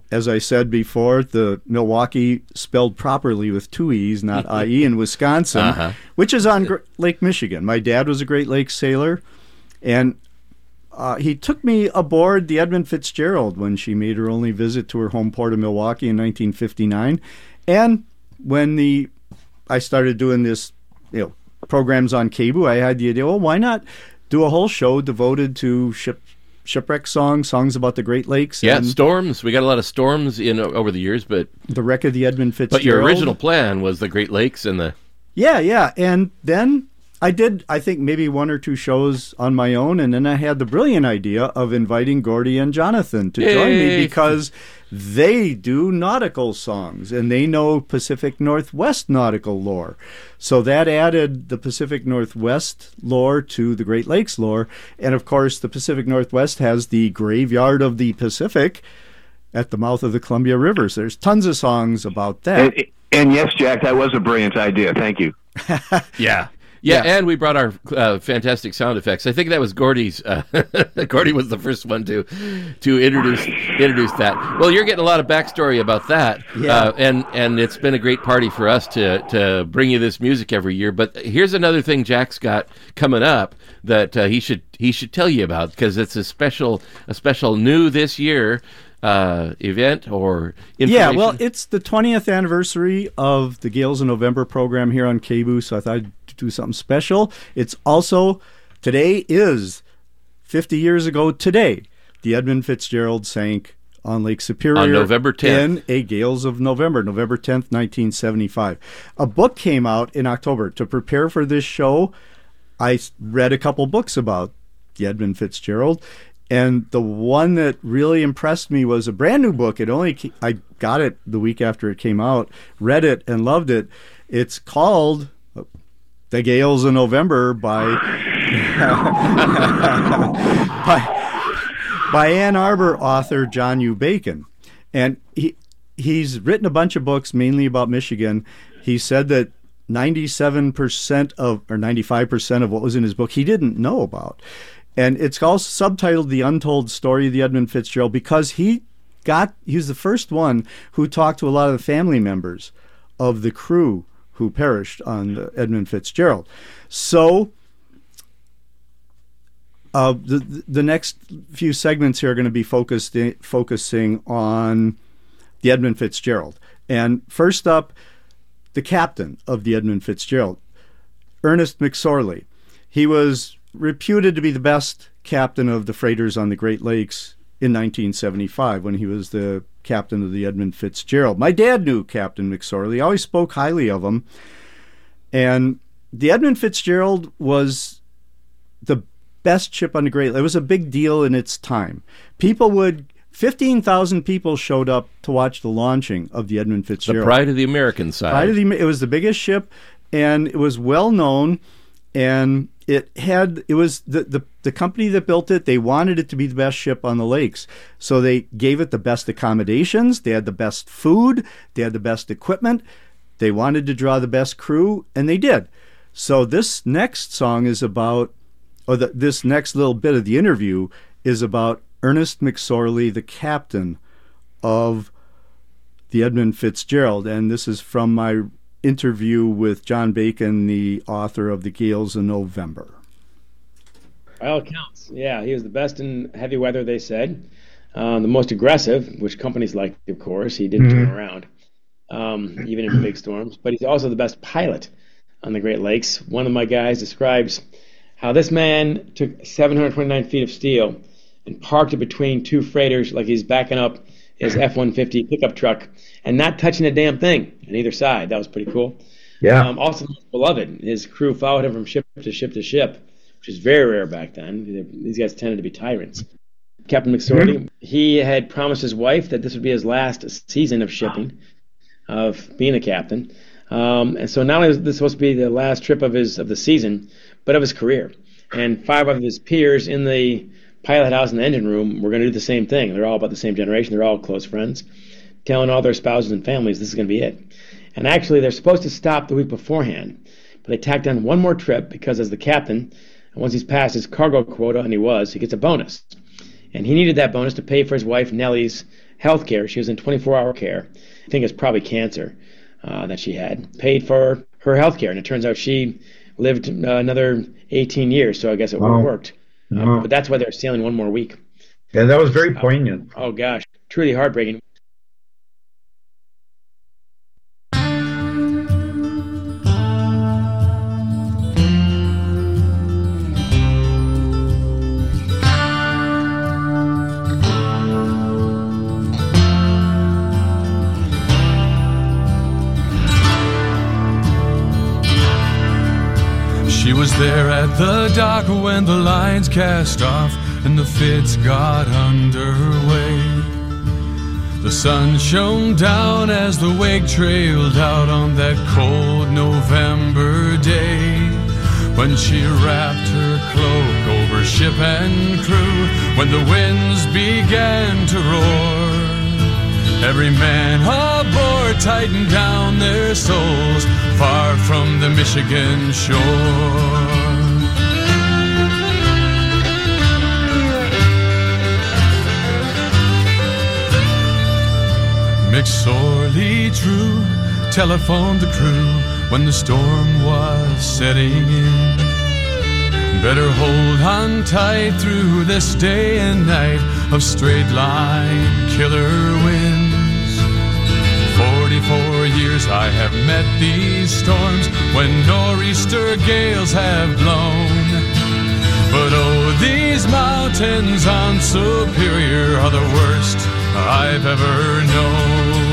as I said before, the Milwaukee spelled properly with two E's, not I E, in Wisconsin, uh-huh. which is on Gr- Lake Michigan. My dad was a Great Lakes sailor, and uh, he took me aboard the Edmund Fitzgerald when she made her only visit to her home port of Milwaukee in nineteen fifty-nine. And when the I started doing this, you know, programs on K B O O, I had the idea, well, why not do a whole show devoted to ship shipwreck songs, songs about the Great Lakes. Yeah, and storms. We got a lot of storms in over the years, but the wreck of the Edmund Fitzgerald. But your original plan was the Great Lakes and the. Yeah, yeah, and then I did, I think, maybe one or two shows on my own, and then I had the brilliant idea of inviting Gordy and Jonathan to Yay. join me because they do nautical songs, and they know Pacific Northwest nautical lore. So that added the Pacific Northwest lore to the Great Lakes lore. And, of course, the Pacific Northwest has the graveyard of the Pacific at the mouth of the Columbia River. So there's tons of songs about that. And, and yes, Jack, that was a brilliant idea. Thank you. yeah. Yeah, yeah, and we brought our uh, fantastic sound effects. I think that was Gordy's. Uh, Gordy was the first one to to introduce introduce that. Well, you're getting a lot of backstory about that, yeah. uh, and and it's been a great party for us to to bring you this music every year. But here's another thing Jack's got coming up that uh, he should he should tell you about because it's a special a special new this year. Uh, event or yeah, well, it's the twentieth anniversary of the Gales in November program here on K B O O, so I thought I'd do something special. It's also, today is fifty years ago today, the Edmund Fitzgerald sank on Lake Superior on November tenth. In a Gales of November, November tenth, nineteen seventy-five. A book came out in October. To prepare for this show, I read a couple books about the Edmund Fitzgerald. And the one that really impressed me was a brand new book. It only I got it the week after it came out, read it, and loved it. It's called The Gales in November by, by, by Ann Arbor author John U. Bacon. And he he's written a bunch of books, mainly about Michigan. He said that ninety-seven percent of, or ninety-five percent of what was in his book he didn't know about. And it's also subtitled The Untold Story of the Edmund Fitzgerald because he got, he was the first one who talked to a lot of the family members of the crew who perished on the Edmund Fitzgerald. So uh, the the next few segments here are going to be focused in, focusing on the Edmund Fitzgerald. And first up, the captain of the Edmund Fitzgerald, Ernest McSorley. He was reputed to be the best captain of the freighters on the Great Lakes in nineteen seventy-five when he was the captain of the Edmund Fitzgerald. My dad knew Captain McSorley, always spoke highly of him. And the Edmund Fitzgerald was the best ship on the Great Lakes. It was a big deal in its time. People would, fifteen thousand people showed up to watch the launching of the Edmund Fitzgerald. The pride of the American side. Pride of the, it was the biggest ship, and it was well known. And it had, it was the, the, the company that built it, they wanted it to be the best ship on the lakes. So they gave it the best accommodations, they had the best food, they had the best equipment, they wanted to draw the best crew, and they did. So this next song is about, or the, this next little bit of the interview is about Ernest McSorley, the captain of the Edmund Fitzgerald. And this is from my interview with John Bacon, the author of The Gales in November. By all accounts, yeah, he was the best in heavy weather, they said. Um, the most aggressive, which companies liked, of course. He didn't mm-hmm. turn around, um, even in big storms. But he's also the best pilot on the Great Lakes. One of my guys describes how this man took seven hundred twenty-nine feet of steel and parked it between two freighters like he's backing up his F one fifty pickup truck and not touching a damn thing on either side. That was pretty cool. Yeah. Um, also, beloved, his crew followed him from ship to ship to ship, which is very rare back then. These guys tended to be tyrants. Captain McSorley, mm-hmm. he had promised his wife that this would be his last season of shipping, of being a captain. Um, and so not only was this supposed to be the last trip of his of the season, but of his career. And five of his peers in the pilot house and the engine room were going to do the same thing. They're all about the same generation. They're all close friends, telling all their spouses and families this is going to be it. And actually, they're supposed to stop the week beforehand, but they tacked on one more trip because as the captain, once he's passed his cargo quota, and he was, he gets a bonus. And he needed that bonus to pay for his wife Nellie's health care. She was in twenty-four hour care. I think it's probably cancer uh, that she had. Paid for her health care, and it turns out she lived uh, another eighteen years, so I guess it Wow. worked. Wow. Uh, but that's why they're sailing one more week. Yeah, that was very poignant. Oh, gosh. Truly heartbreaking. She was there at the dock when the lines cast off and the Fitz got underway. The sun shone down as the wake trailed out on that cold November day, when she wrapped her cloak over ship and crew, when the winds began to roar. Every man aboard tightened down their souls, far from the Michigan shore. McSorley Drew telephoned the crew when the storm was setting in. Better hold on tight through this day and night of straight line killer winds. Forty-four years I have met these storms when nor'easter gales have blown. But oh, these mountains on Superior are the worst I've ever known.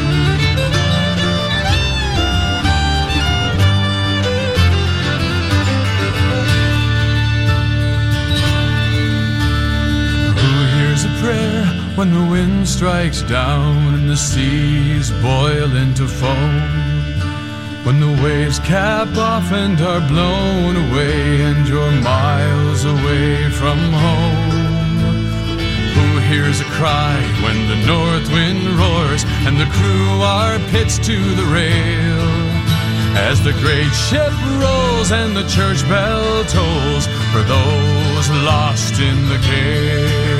A prayer when the wind strikes down and the seas boil into foam, when the waves cap off and are blown away and you're miles away from home. Who hears a cry when the north wind roars and the crew are pitched to the rail, as the great ship rolls and the church bell tolls for those lost in the gale.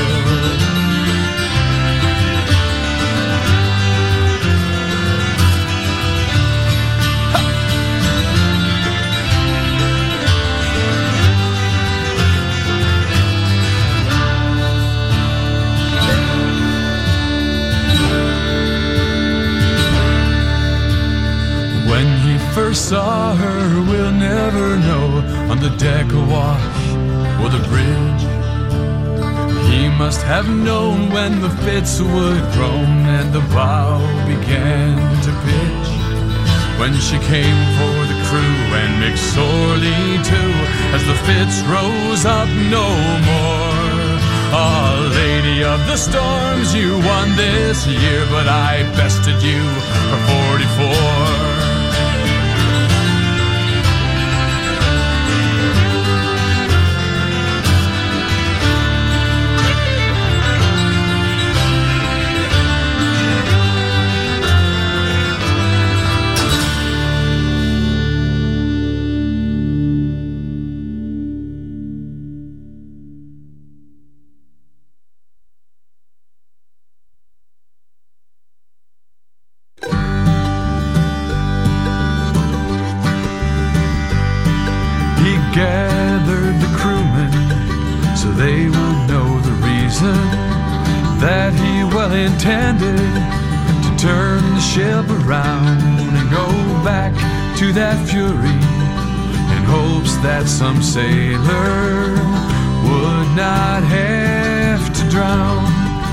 When he first saw her, we'll never know, on the deck awash or the bridge. He must have known when the Fitz would groan and the bow began to pitch. When she came for the crew and McSorley too, as the Fitz rose up no more. Ah, oh, lady of the storms, you won this year, but I bested you for forty-four. Gathered the crewmen so they would know the reason that he well intended to turn the ship around and go back to that fury in hopes that some sailor would not have to drown.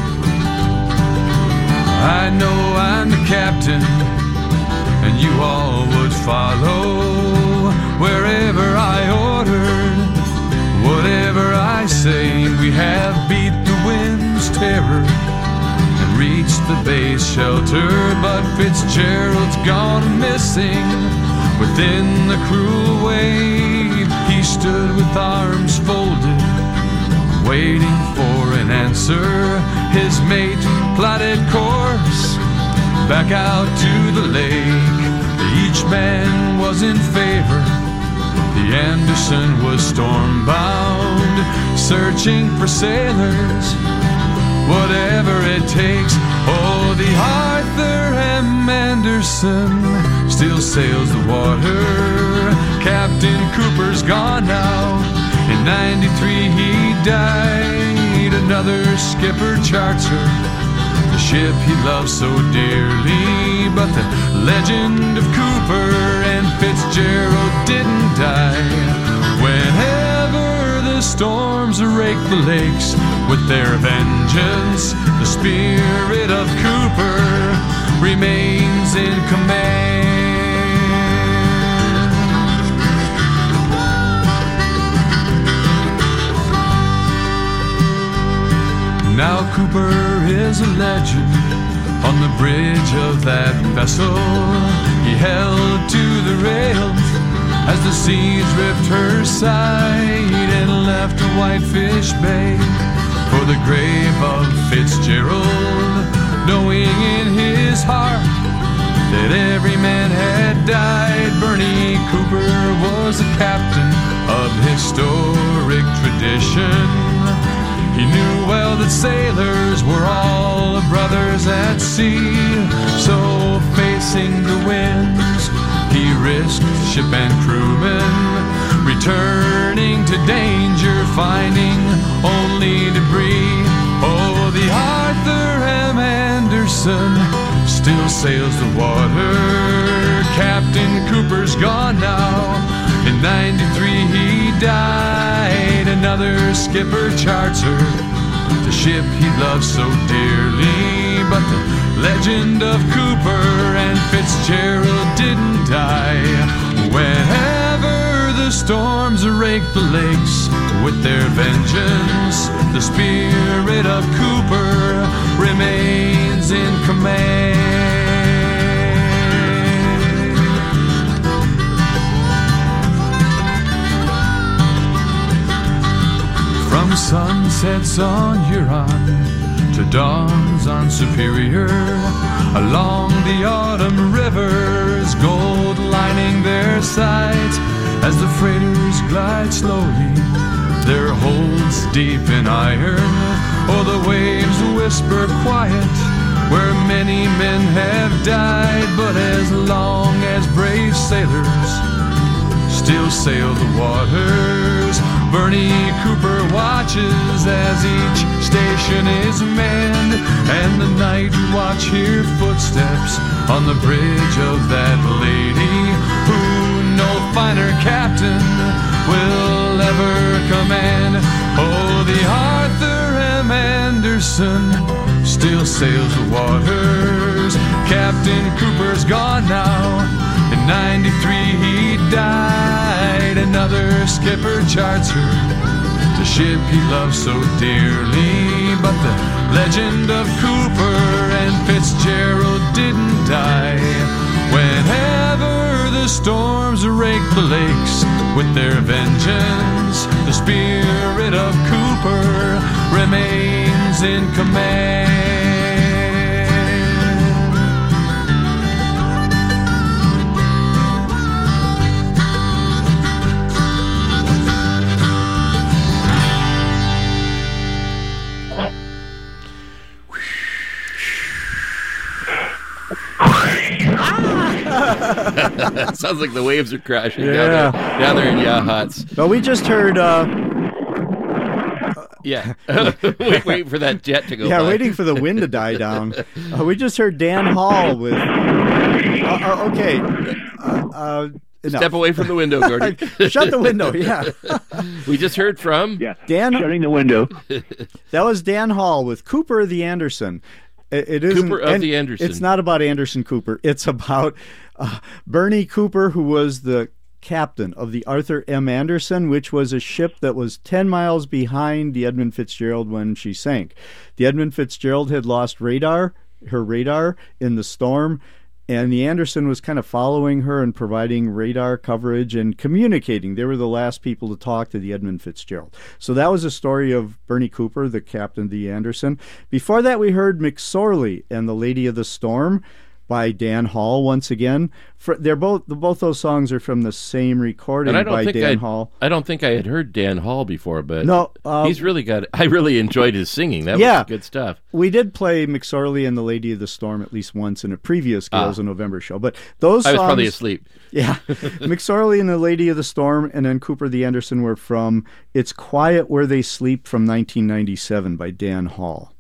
I know I'm the captain and you all would follow wherever I ordered, whatever I say. We have beat the wind's terror and reached the base shelter, but Fitzgerald's gone missing within the cruel wave. He stood with arms folded, waiting for an answer. His mate plotted course back out to the lake. Each man was in favor The Anderson was storm-bound, searching for sailors, whatever it takes. Oh, the Arthur M. Anderson still sails the water. Captain Cooper's gone now. In ninety-three he died. Another skipper charts her, the ship he loved so dearly. But the legend of Cooper and Fitzgerald didn't die. Whenever the storms rake the lakes with their vengeance, the spirit of Cooper remains in command. Now Cooper is a legend on the bridge of that vessel. He held to the rails as the seas ripped her side and left a Whitefish Bay for the grave of Fitzgerald, knowing in his heart that every man had died. Bernie Cooper was a captain of historic tradition. He knew well that sailors were all brothers at sea. So facing the winds, he risked ship and crewmen, returning to danger, finding only debris. Oh, the Arthur M. Anderson still sails the water. Captain Cooper's gone now. In ninety-three he died. Another skipper charts her, the ship he loved so dearly. But the legend of Cooper and Fitzgerald didn't die. Whenever the storms rake the lakes with their vengeance, the spirit of Cooper remains in command. From sunsets on Huron to dawns on Superior, along the autumn rivers, gold lining their sides as the freighters glide slowly, their holds deep in iron. Oh, the waves whisper quiet where many men have died. But as long as brave sailors still sail the waters, Bernie Cooper watches as each station is manned, and the night watch hear footsteps on the bridge of that lady who no finer captain will ever command. Oh, the Arthur M. Anderson still sails the waters. Captain Cooper's gone now. In ninety-three he died. Another skipper charts her, the ship he loved so dearly. But the legend of Cooper and Fitzgerald didn't die. Whenever the storms rake the lakes with their vengeance, the spirit of Cooper remains in command. Sounds like the waves are crashing Yeah. down, there, down there in Yachats. Well, we just heard. Uh, Yeah. wait, wait for that jet to go yeah, by. waiting for the wind to die down. Uh, we just heard Dan Hall with. Uh, uh, okay. Uh, uh, enough. Step away from the window, Gordy. Shut the window, yeah. We just heard from... Yeah, Dan, shutting the window. That was Dan Hall with Cooper the Anderson. It, it isn't, Cooper of the Anderson. It's not about Anderson Cooper. It's about uh, Bernie Cooper, who was the captain of the Arthur M. Anderson, which was a ship that was ten miles behind the Edmund Fitzgerald when she sank. The Edmund Fitzgerald had lost radar, her radar in the storm, and the Anderson was kind of following her and providing radar coverage and communicating. They were the last people to talk to the Edmund Fitzgerald. So that was a story of Bernie Cooper, the captain of the Anderson. Before that, we heard McSorley and the Lady of the Storm. by Dan Hall once again. For, they're both both those songs are from the same recording And I don't by think Dan I'd- Hall. I don't think I had heard Dan Hall before, but No, uh, he's really got. I really enjoyed his singing. That Yeah. was good stuff. We did play McSorley and the Lady of the Storm at least once in a previous Gales Ah. of November show, but those I was songs, probably asleep. Yeah, McSorley and the Lady of the Storm, and then Cooper the Anderson were from "It's Quiet Where They Sleep" from nineteen ninety-seven by Dan Hall.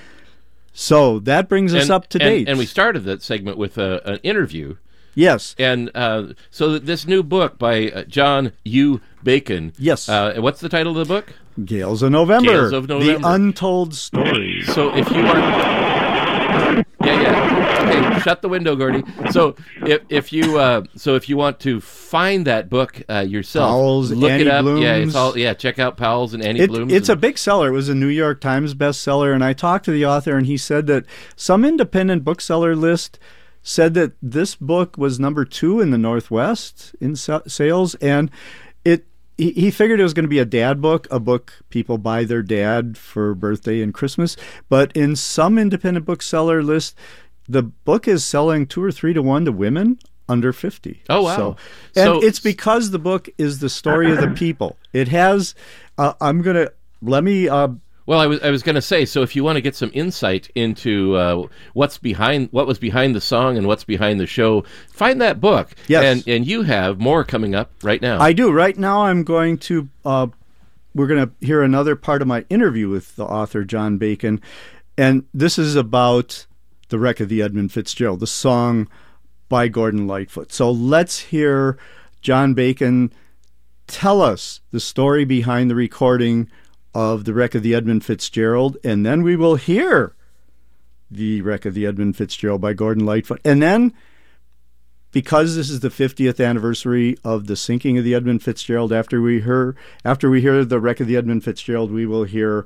So that brings us And- up to and- date. And we started that segment with a, an interview. Yes. And uh, so this new book by uh, John U. Bacon. Yes. Uh, what's the title of the book? Gales of November. Gales of November. The Untold Stories. So if you want, yeah, yeah, okay, shut the window, Gordy. So if if you uh, so if you want to find that book uh, yourself, Powell's, look Annie it up. Blooms. Yeah, it's all yeah. Check out Powell's and Annie It, Blooms. it's a and- big seller. It was a New York Times bestseller, and I talked to the author, and he said that some independent bookseller list said that this book was number two in the Northwest in sa- sales, and it he, he figured it was going to be a dad book, a book people buy their dad for birthday and Christmas. But in some independent bookseller list, the book is selling two or three to one to women under fifty. Oh, wow. So, and So- it's because the book is the story of the people. It has. Uh, I'm gonna let me. Uh, Well, I was I was going to say, so if you want to get some insight into uh, what's behind what was behind the song and what's behind the show, find that book. Yes. and and you have more coming up right now. I do. Right now, I'm going to. Uh, we're going to hear another part of my interview with the author John Bacon, and this is about the Wreck of the Edmund Fitzgerald, the song by Gordon Lightfoot. So let's hear John Bacon tell us the story behind the recording of the Wreck of the Edmund Fitzgerald, and then we will hear the Wreck of the Edmund Fitzgerald by Gordon Lightfoot. And then, because this is the fiftieth anniversary of the sinking of the Edmund Fitzgerald, after we hear after we hear the Wreck of the Edmund Fitzgerald, we will hear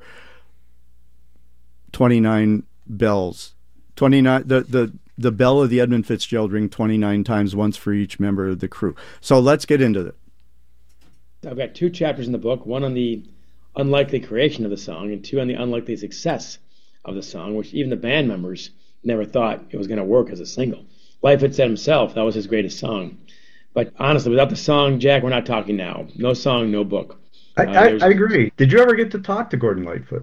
twenty-nine bells. twenty-nine the, the the bell of the Edmund Fitzgerald ring twenty-nine times, once for each member of the crew. So let's get into it. I've got two chapters in the book, one on the unlikely creation of the song and two on the unlikely success of the song, which even the band members never thought it was going to work as a single. Lightfoot said himself that was his greatest song. But honestly, without the song, Jack, we're not talking now. No song, no book. I, Uh, I, there's- I agree. Did you ever get to talk to Gordon Lightfoot?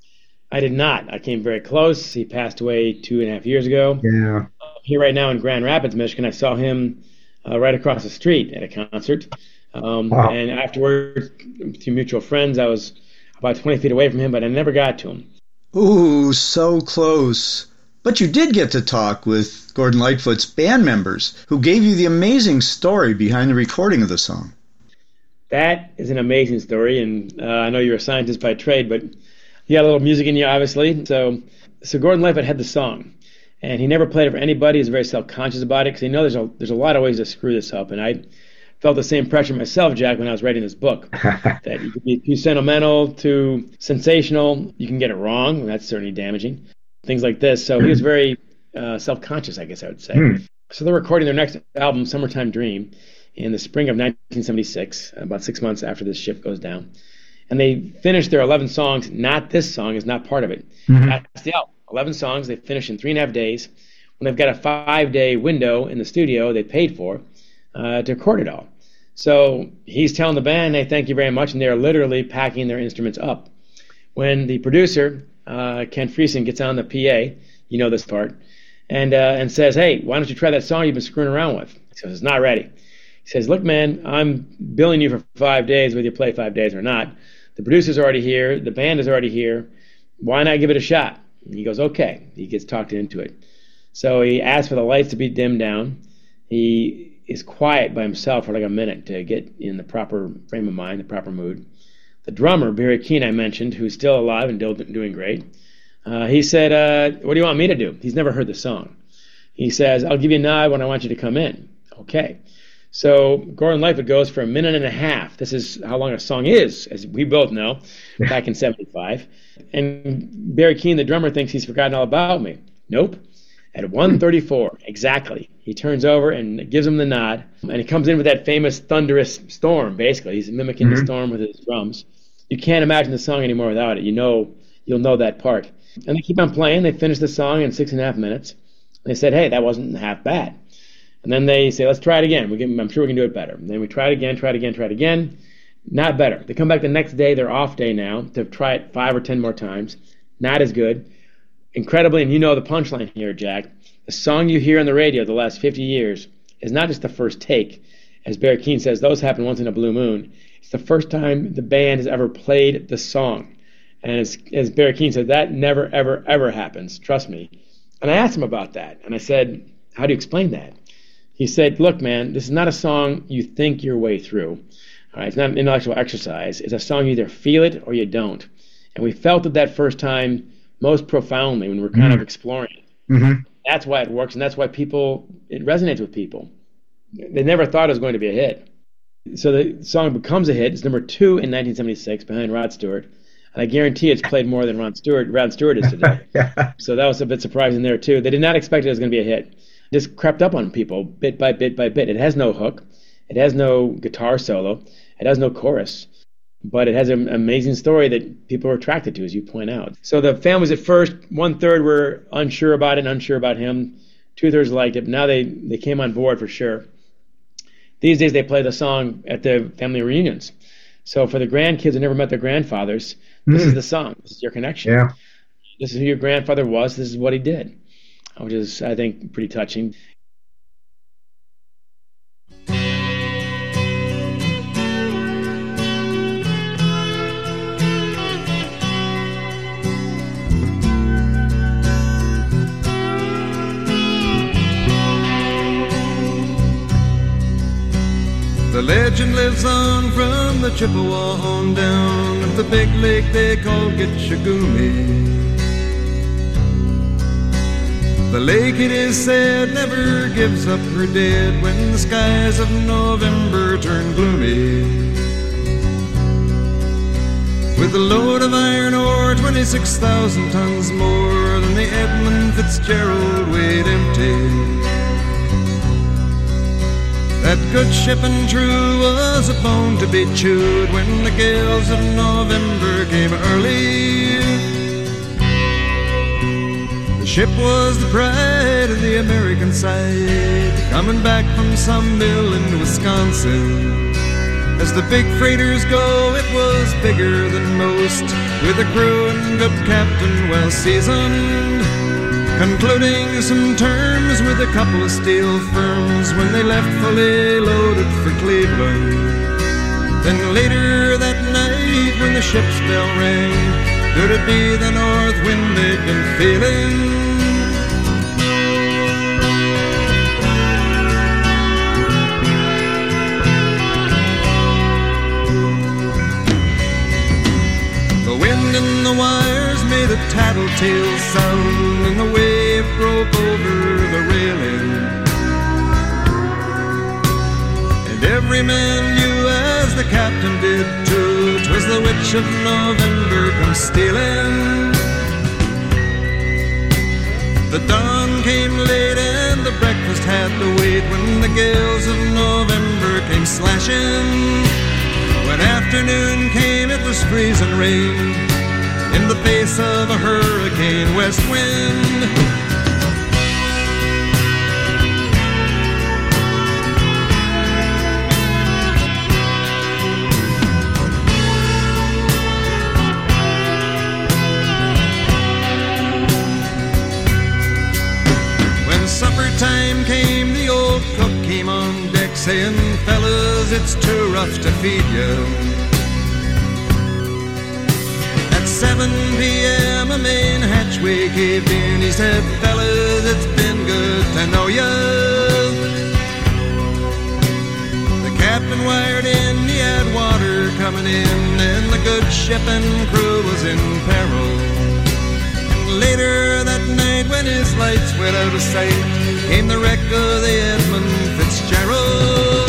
I did not. I came very close. He passed away two and a half years ago. Yeah. Here right now in Grand Rapids, Michigan, I saw him uh, right across the street at a concert. Um, Wow. And afterwards, through mutual friends, I was about twenty feet away from him, but I never got to him. Ooh, so close. But you did get to talk with Gordon Lightfoot's band members, who gave you the amazing story behind the recording of the song. That is an amazing story, and uh, I know you're a scientist by trade, but you got a little music in you, obviously. So, so Gordon Lightfoot had the song, and he never played it for anybody. He was very self-conscious about it because he knows there's a there's a lot of ways to screw this up, and I felt the same pressure myself, Jack, when I was writing this book. That you could be too sentimental, too sensational. You can get it wrong, and that's certainly damaging. Things like this. So he was very uh, self-conscious, I guess I would say. Hmm. So they're recording their next album, Summertime Dream, in the spring of nineteen seventy-six, about six months after this ship goes down. And they finished their eleven songs. Not this song is not part of it. Mhm. That's the album. eleven songs. They finished in three and a half days. When they've got a five-day window in the studio they paid for uh, to record it all. So he's telling the band, hey, thank you very much, and they're literally packing their instruments up. When the producer, uh, Ken Friesen, gets on the P A, you know this part, and uh, and says, hey, why don't you try that song you've been screwing around with? He says, it's not ready. He says, look, man, I'm billing you for five days, whether you play five days or not. The producer's already here. The band is already here. Why not give it a shot? And he goes, okay. He gets talked into it. So he asks for the lights to be dimmed down. He is quiet by himself for like a minute to get in the proper frame of mind, the proper mood. The drummer, Barry Keane, I mentioned, who's still alive and still doing great, uh, he said, uh, what do you want me to do? He's never heard the song. He says, I'll give you a nod when I want you to come in. Okay. So Gordon Lightfoot goes for a minute and a half. This is how long a song is, as we both know, back in seventy-five. And Barry Keane, the drummer, thinks he's forgotten all about me. Nope. At one thirty-four, exactly, he turns over and gives him the nod. And he comes in with that famous thunderous storm, basically. He's mimicking Mhm. the storm with his drums. You can't imagine the song anymore without it. You know, you'll know that part. And they keep on playing. They finish the song in six and a half minutes. They said, hey, that wasn't half bad. And then they say, let's try it again. We can, I'm sure we can do it better. And then we try it again, try it again, try it again. Not better. They come back the next day, their off day now, to try it five or ten more times. Not as good. Incredibly, and you know the punchline here, Jack, the song you hear on the radio the last fifty years is not just the first take. As Barry Keane says, those happen once in a blue moon. It's the first time the band has ever played the song. And as, as Barry Keane said, that never, ever, ever happens. Trust me. And I asked him about that. And I said, how do you explain that? He said, look, man, this is not a song you think your way through. All right, it's not an intellectual exercise. It's a song you either feel it or you don't. And we felt it that first time most profoundly when we were kind mm-hmm. of exploring it. Mm-hmm. That's why it works, and that's why people, it resonates with people. They never thought it was going to be a hit. So the song becomes a hit. It's number two in nineteen seventy-six behind Rod Stewart. And I guarantee it's played more than Rod Stewart, Rod Stewart is today. yeah. So that was a bit surprising there, too. They did not expect it was going to be a hit. It just crept up on people bit by bit by bit. It has no hook. It has no guitar solo. It has no chorus. But it has an amazing story that people are attracted to, as you point out. So the families at first, one-third were unsure about it and unsure about him. Two-thirds liked it. But now they, they came on board for sure. These days they play the song at the family reunions. So for the grandkids who never met their grandfathers, this mm. is the song. This is your connection. Yeah. This is who your grandfather was. This is what he did, which is, I think, pretty touching. The legend lives on from the Chippewa on down of the big lake they call Gitchagumi. The lake, it is said, never gives up her dead when the skies of November turn gloomy. With a load of iron ore, twenty-six thousand tons more than the Edmund Fitzgerald weighed empty. That good ship and true was a bone to be chewed when the gales of November came early. The ship was the pride of the American side, coming back from some mill in Wisconsin. As the big freighters go, it was bigger than most, with a crew and good captain well seasoned, concluding some terms with a couple of steel firms when they left fully loaded for Cleveland. Then later that night when the ship's bell rang, could it be the north wind they'd been feeling? The wind in the wires made a tattletale sound, and the wave broke over the railing. And every man knew, as the captain did too, 'twas the witch of November come stealing. The dawn came late and the breakfast had to wait when the gales of November came slashing. When afternoon came, it was freezing rain in the face of a hurricane west wind. When supper time came, the old cook came on deck saying, fellas, it's too rough to feed you. At seven p.m. a main hatchway caved in. He said, fellas, it's been good to know ya. The captain wired in, he had water coming in, and the good ship and crew was in peril. And later that night when his lights went out of sight, came the wreck of the Edmund Fitzgerald.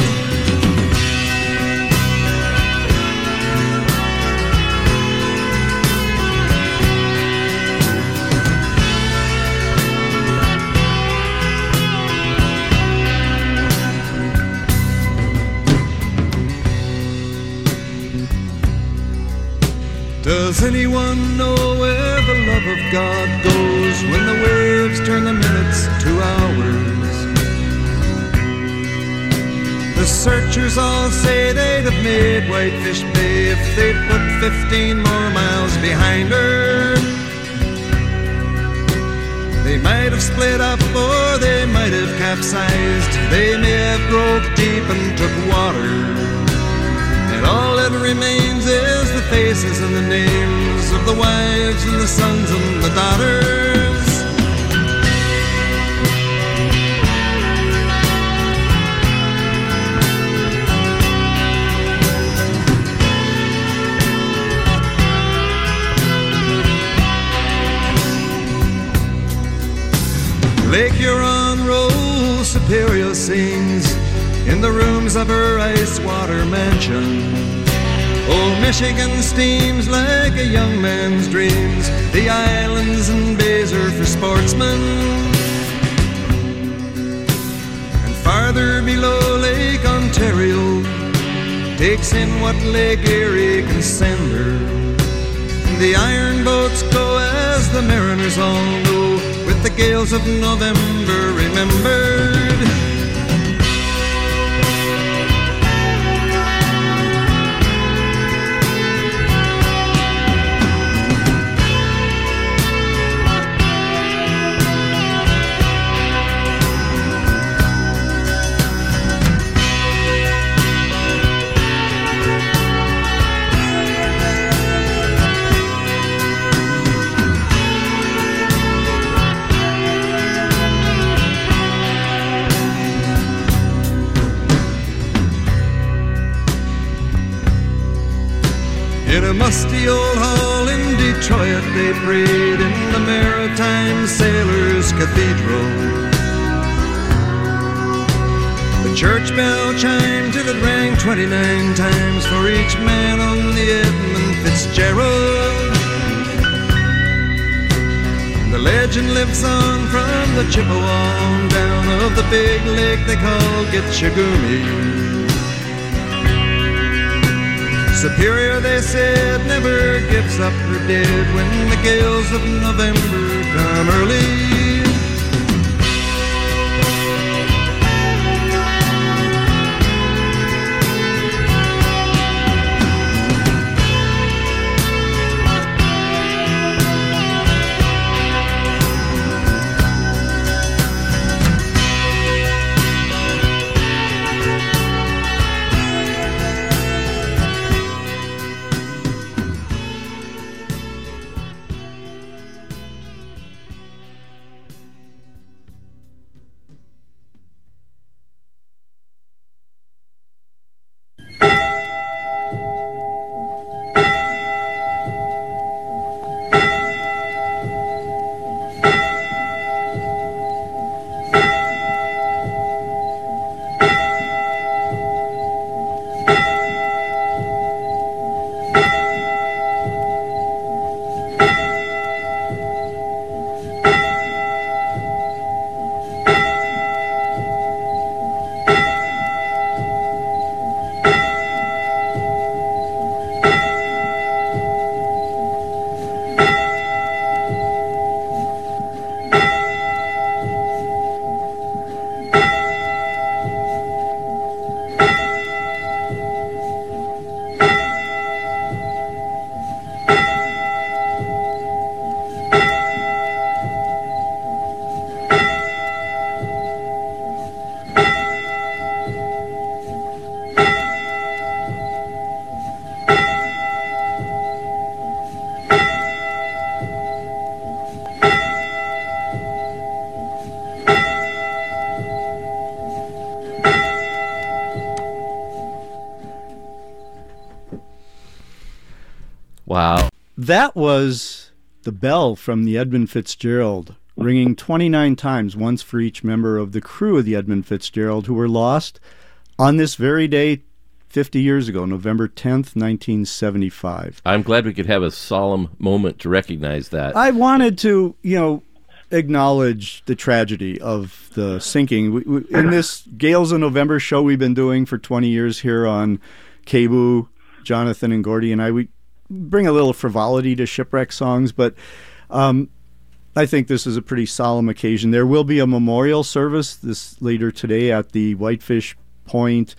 Does anyone know where the love of God goes when the waves turn the minutes to hours? researchers all say they'd have made Whitefish Bay if they'd put fifteen more miles behind her. They might have split up or they might have capsized. They may have broke deep and took water. And all that remains is the faces and the names of the wives and the sons and the daughters. Lake Huron rolls, Superior sings in the rooms of her ice water mansion. Old Michigan steams like a young man's dreams. The islands and bays are for sportsmen. And farther below, Lake Ontario takes in what Lake Erie can send her. The iron boats go as the mariners all know, with the gales of November remembered. In a musty old hall in Detroit they prayed in the Maritime Sailors Cathedral. The church bell chimed till it rang twenty-nine times for each man on the Edmund Fitzgerald. And the legend lives on from the Chippewa on down of the big lake they call Gitchagumi. Superior, they said, never gives up her dead when the gales of November come early. Wow. That was the bell from the Edmund Fitzgerald, ringing twenty-nine times, once for each member of the crew of the Edmund Fitzgerald, who were lost on this very day fifty years ago, November tenth, nineteen seventy-five. I'm glad we could have a solemn moment to recognize that. I wanted to, you know, acknowledge the tragedy of the sinking. We, we, in this Gales of November show we've been doing for twenty years here on K B U, Jonathan and Gordy and I, we bring a little frivolity to shipwreck songs, but um, I think this is a pretty solemn occasion. There will be a memorial service this later today at the Whitefish Point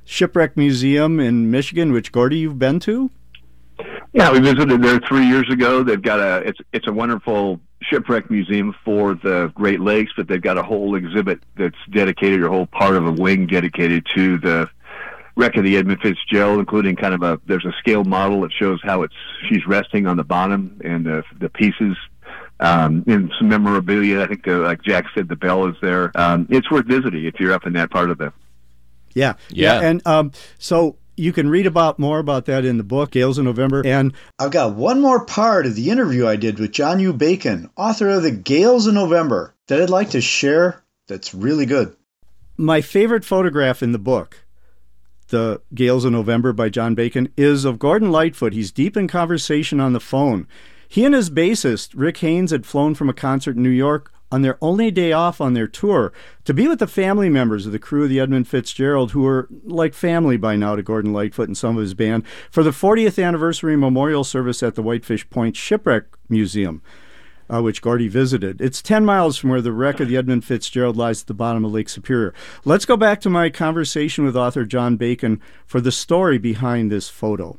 Shipwreck Museum in Michigan, which, Gordy, you've been to? Yeah, we visited there three years ago. They've got a it's it's a wonderful shipwreck museum for the Great Lakes, but they've got a whole exhibit that's dedicated, or a whole part of a wing dedicated to the wreck of the Edmund Fitzgerald, including kind of a there's a scale model that shows how it's she's resting on the bottom and the the pieces. Um, and some memorabilia. I think, uh, like Jack said, the bell is there. Um, it's worth visiting if you're up in that part of the. Yeah, yeah, yeah. and um, so. You can read about more about that in the book, Gales of November. And I've got one more part of the interview I did with John U. Bacon, author of the Gales of November, that I'd like to share that's really good. My favorite photograph in the book, The Gales of November by John Bacon, is of Gordon Lightfoot. He's deep in conversation on the phone. He and his bassist, Rick Haynes, had flown from a concert in New York on their only day off on their tour to be with the family members of the crew of the Edmund Fitzgerald, who were like family by now to Gordon Lightfoot and some of his band, for the fortieth anniversary memorial service at the Whitefish Point Shipwreck Museum, uh, which Gordy visited. It's ten miles from where the wreck of the Edmund Fitzgerald lies at the bottom of Lake Superior. Let's go back to my conversation with author John Bacon for the story behind this photo.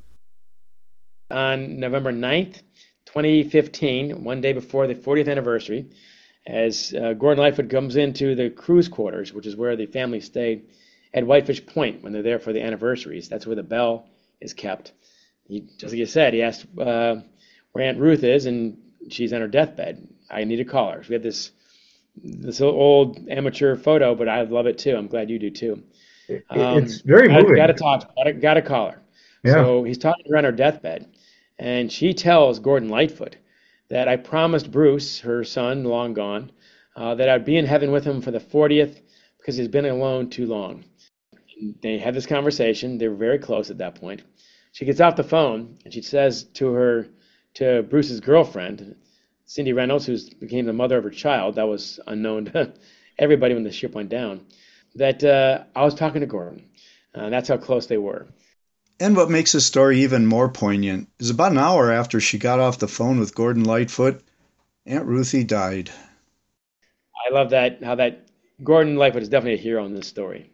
On November ninth, twenty fifteen, one day before the fortieth anniversary, as uh, Gordon Lightfoot comes into the crew's quarters, which is where the family stayed at Whitefish Point when they're there for the anniversaries. That's where the bell is kept. He, just like you said, he asked uh, where Aunt Ruth is, and she's on her deathbed. I need to call her. So we have this this old amateur photo, but I love it too. I'm glad you do too. Um, it's very moving. Got to talk. Got to got to call her. Yeah. So he's talking to her on her deathbed, and she tells Gordon Lightfoot that I promised Bruce, her son, long gone, uh, that I'd be in heaven with him for the fortieth because he's been alone too long. And they had this conversation. They were very close at that point. She gets off the phone, and she says to her, to Bruce's girlfriend, Cindy Reynolds, who became the mother of her child, that was unknown to everybody when the ship went down, that uh, I was talking to Gordon. Uh, that's how close they were. And what makes this story even more poignant is about an hour after she got off the phone with Gordon Lightfoot, Aunt Ruthie died. I love that, how that Gordon Lightfoot is definitely a hero in this story.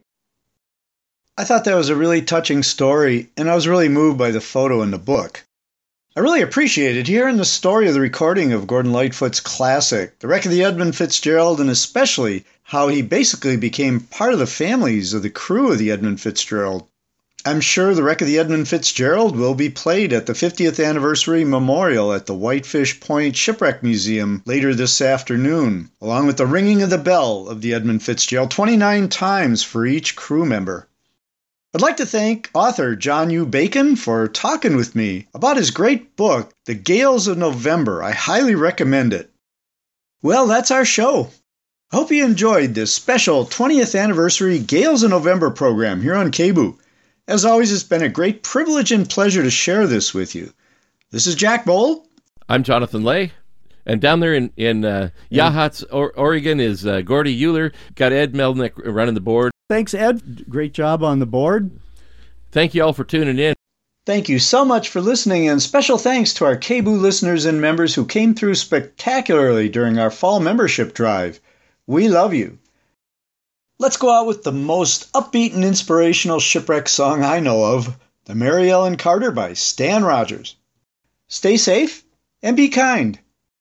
I thought that was a really touching story, and I was really moved by the photo in the book. I really appreciated hearing the story of the recording of Gordon Lightfoot's classic, The Wreck of the Edmund Fitzgerald, and especially how he basically became part of the families of the crew of the Edmund Fitzgerald. I'm sure The Wreck of the Edmund Fitzgerald will be played at the fiftieth anniversary memorial at the Whitefish Point Shipwreck Museum later this afternoon, along with the ringing of the bell of the Edmund Fitzgerald twenty-nine times for each crew member. I'd like to thank author John U. Bacon for talking with me about his great book, The Gales of November. I highly recommend it. Well, that's our show. I hope you enjoyed this special twentieth anniversary Gales of November program here on K B O O. As always, it's been a great privilege and pleasure to share this with you. This is Jack Bold. I'm Jonathan Lay. And down there in, in uh, Yachats, or, Oregon, is uh, Gordy Euler. Got Ed Melnick running the board. Thanks, Ed. Great job on the board. Thank you all for tuning in. Thank you so much for listening, and special thanks to our K B O O listeners and members who came through spectacularly during our fall membership drive. We love you. Let's go out with the most upbeat and inspirational shipwreck song I know of, the Mary Ellen Carter by Stan Rogers. Stay safe and be kind.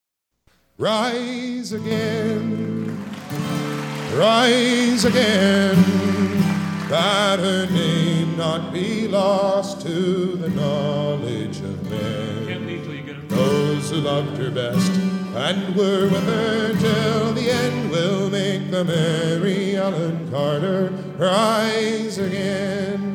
Rise again, rise again, that her name not be lost to the knowledge of men. Those who loved her best and were with her till the end will make the Mary Ellen Carter rise again.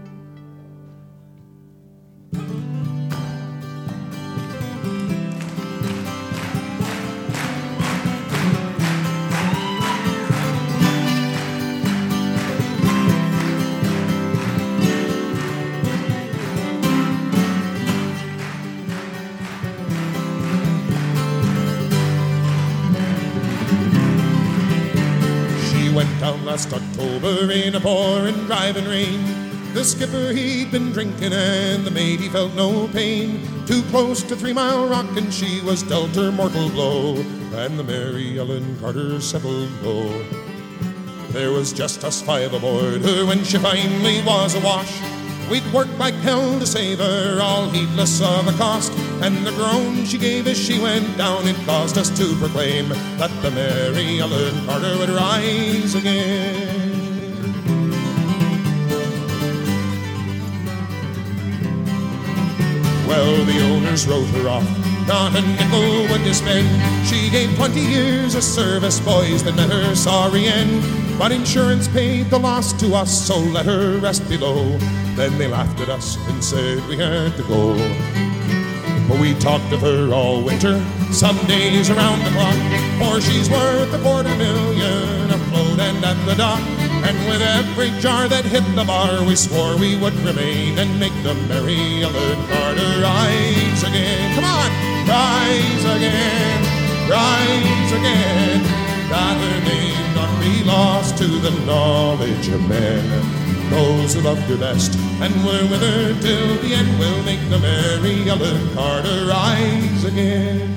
Went down last October in a pouring driving rain. The skipper he'd been drinking and the mate he felt no pain. Too close to Three Mile Rock and she was dealt her mortal blow, and the Mary Ellen Carter settled low. There was just us five aboard her when she finally was awash. We'd worked like hell to save her, all heedless of the cost. And the groan she gave as she went down, it caused us to proclaim that the Mary Ellen Carter would rise again. Well, the owners wrote her off, not a nickel would they spend. She gave twenty years of service, boys that met her sorry end. But insurance paid the loss to us, so let her rest below. Then they laughed at us and said we had to go. But we talked of her all winter, some days around the clock. For she's worth a quarter million afloat and at the dock. And with every jar that hit the bar, we swore we would remain and make the Mary Ellen Carter rise again. Come on! Rise again, rise again, that her name not be lost to the knowledge of men. Those who loved her best and were with her till the end will make the Mary Ellen Carter rise again.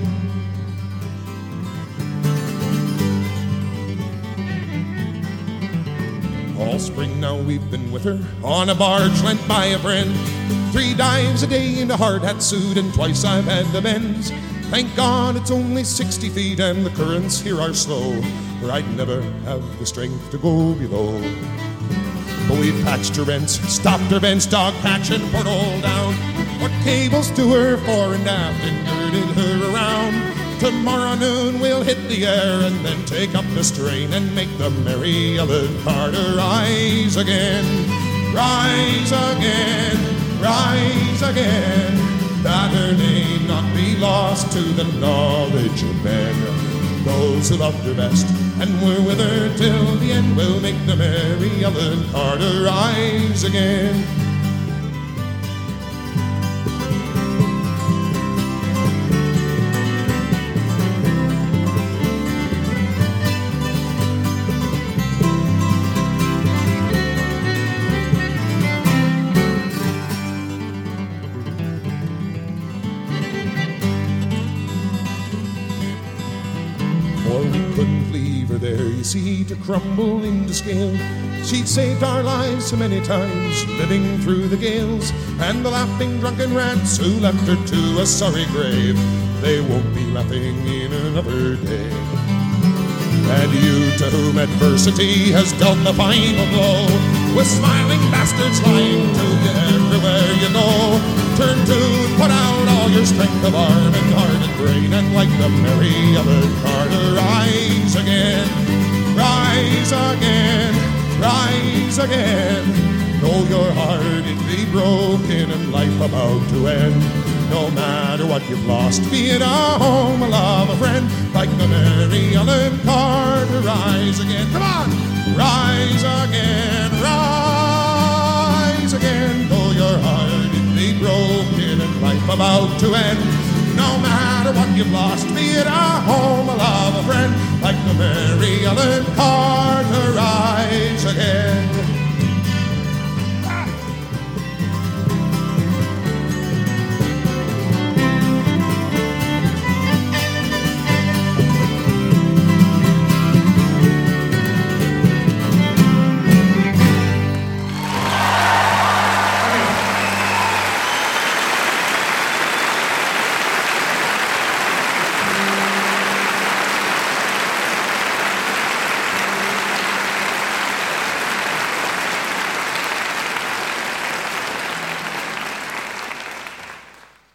All spring now we've been with her on a barge lent by a friend. Three dives a day into hard hat suit and twice I've had the bends. Thank God it's only sixty feet and the currents here are slow, or I'd never have the strength to go below. But we patched her vents, stopped her vents, dog patch and port all down. Put cables to her fore and aft and girded her around. Tomorrow noon we'll hit the air and then take up the strain and make the Mary Ellen Carter rise again. Rise again, rise again, that her name not be lost to the knowledge of men. Those who loved her best and were with her till the end will make the Mary Ellen Carter rise again. See to crumble into scale. She'd saved our lives so many times, living through the gales, and the laughing drunken rats who left her to a sorry grave, they won't be laughing in another day. And you to whom adversity has dealt the final blow, with smiling bastards lying to you everywhere you go, turn to and put out all your strength of arm and heart and brain, and like the Mary Ellen Carter rise again. Rise again, rise again, though your heart it be broken and life about to end. No matter what you've lost, be it a home, a love, a friend, like the Mary Ellen Carter rise again. Come on! Rise again, rise again, though your heart it be broken and life about to end. No matter what you've lost, be it a home, a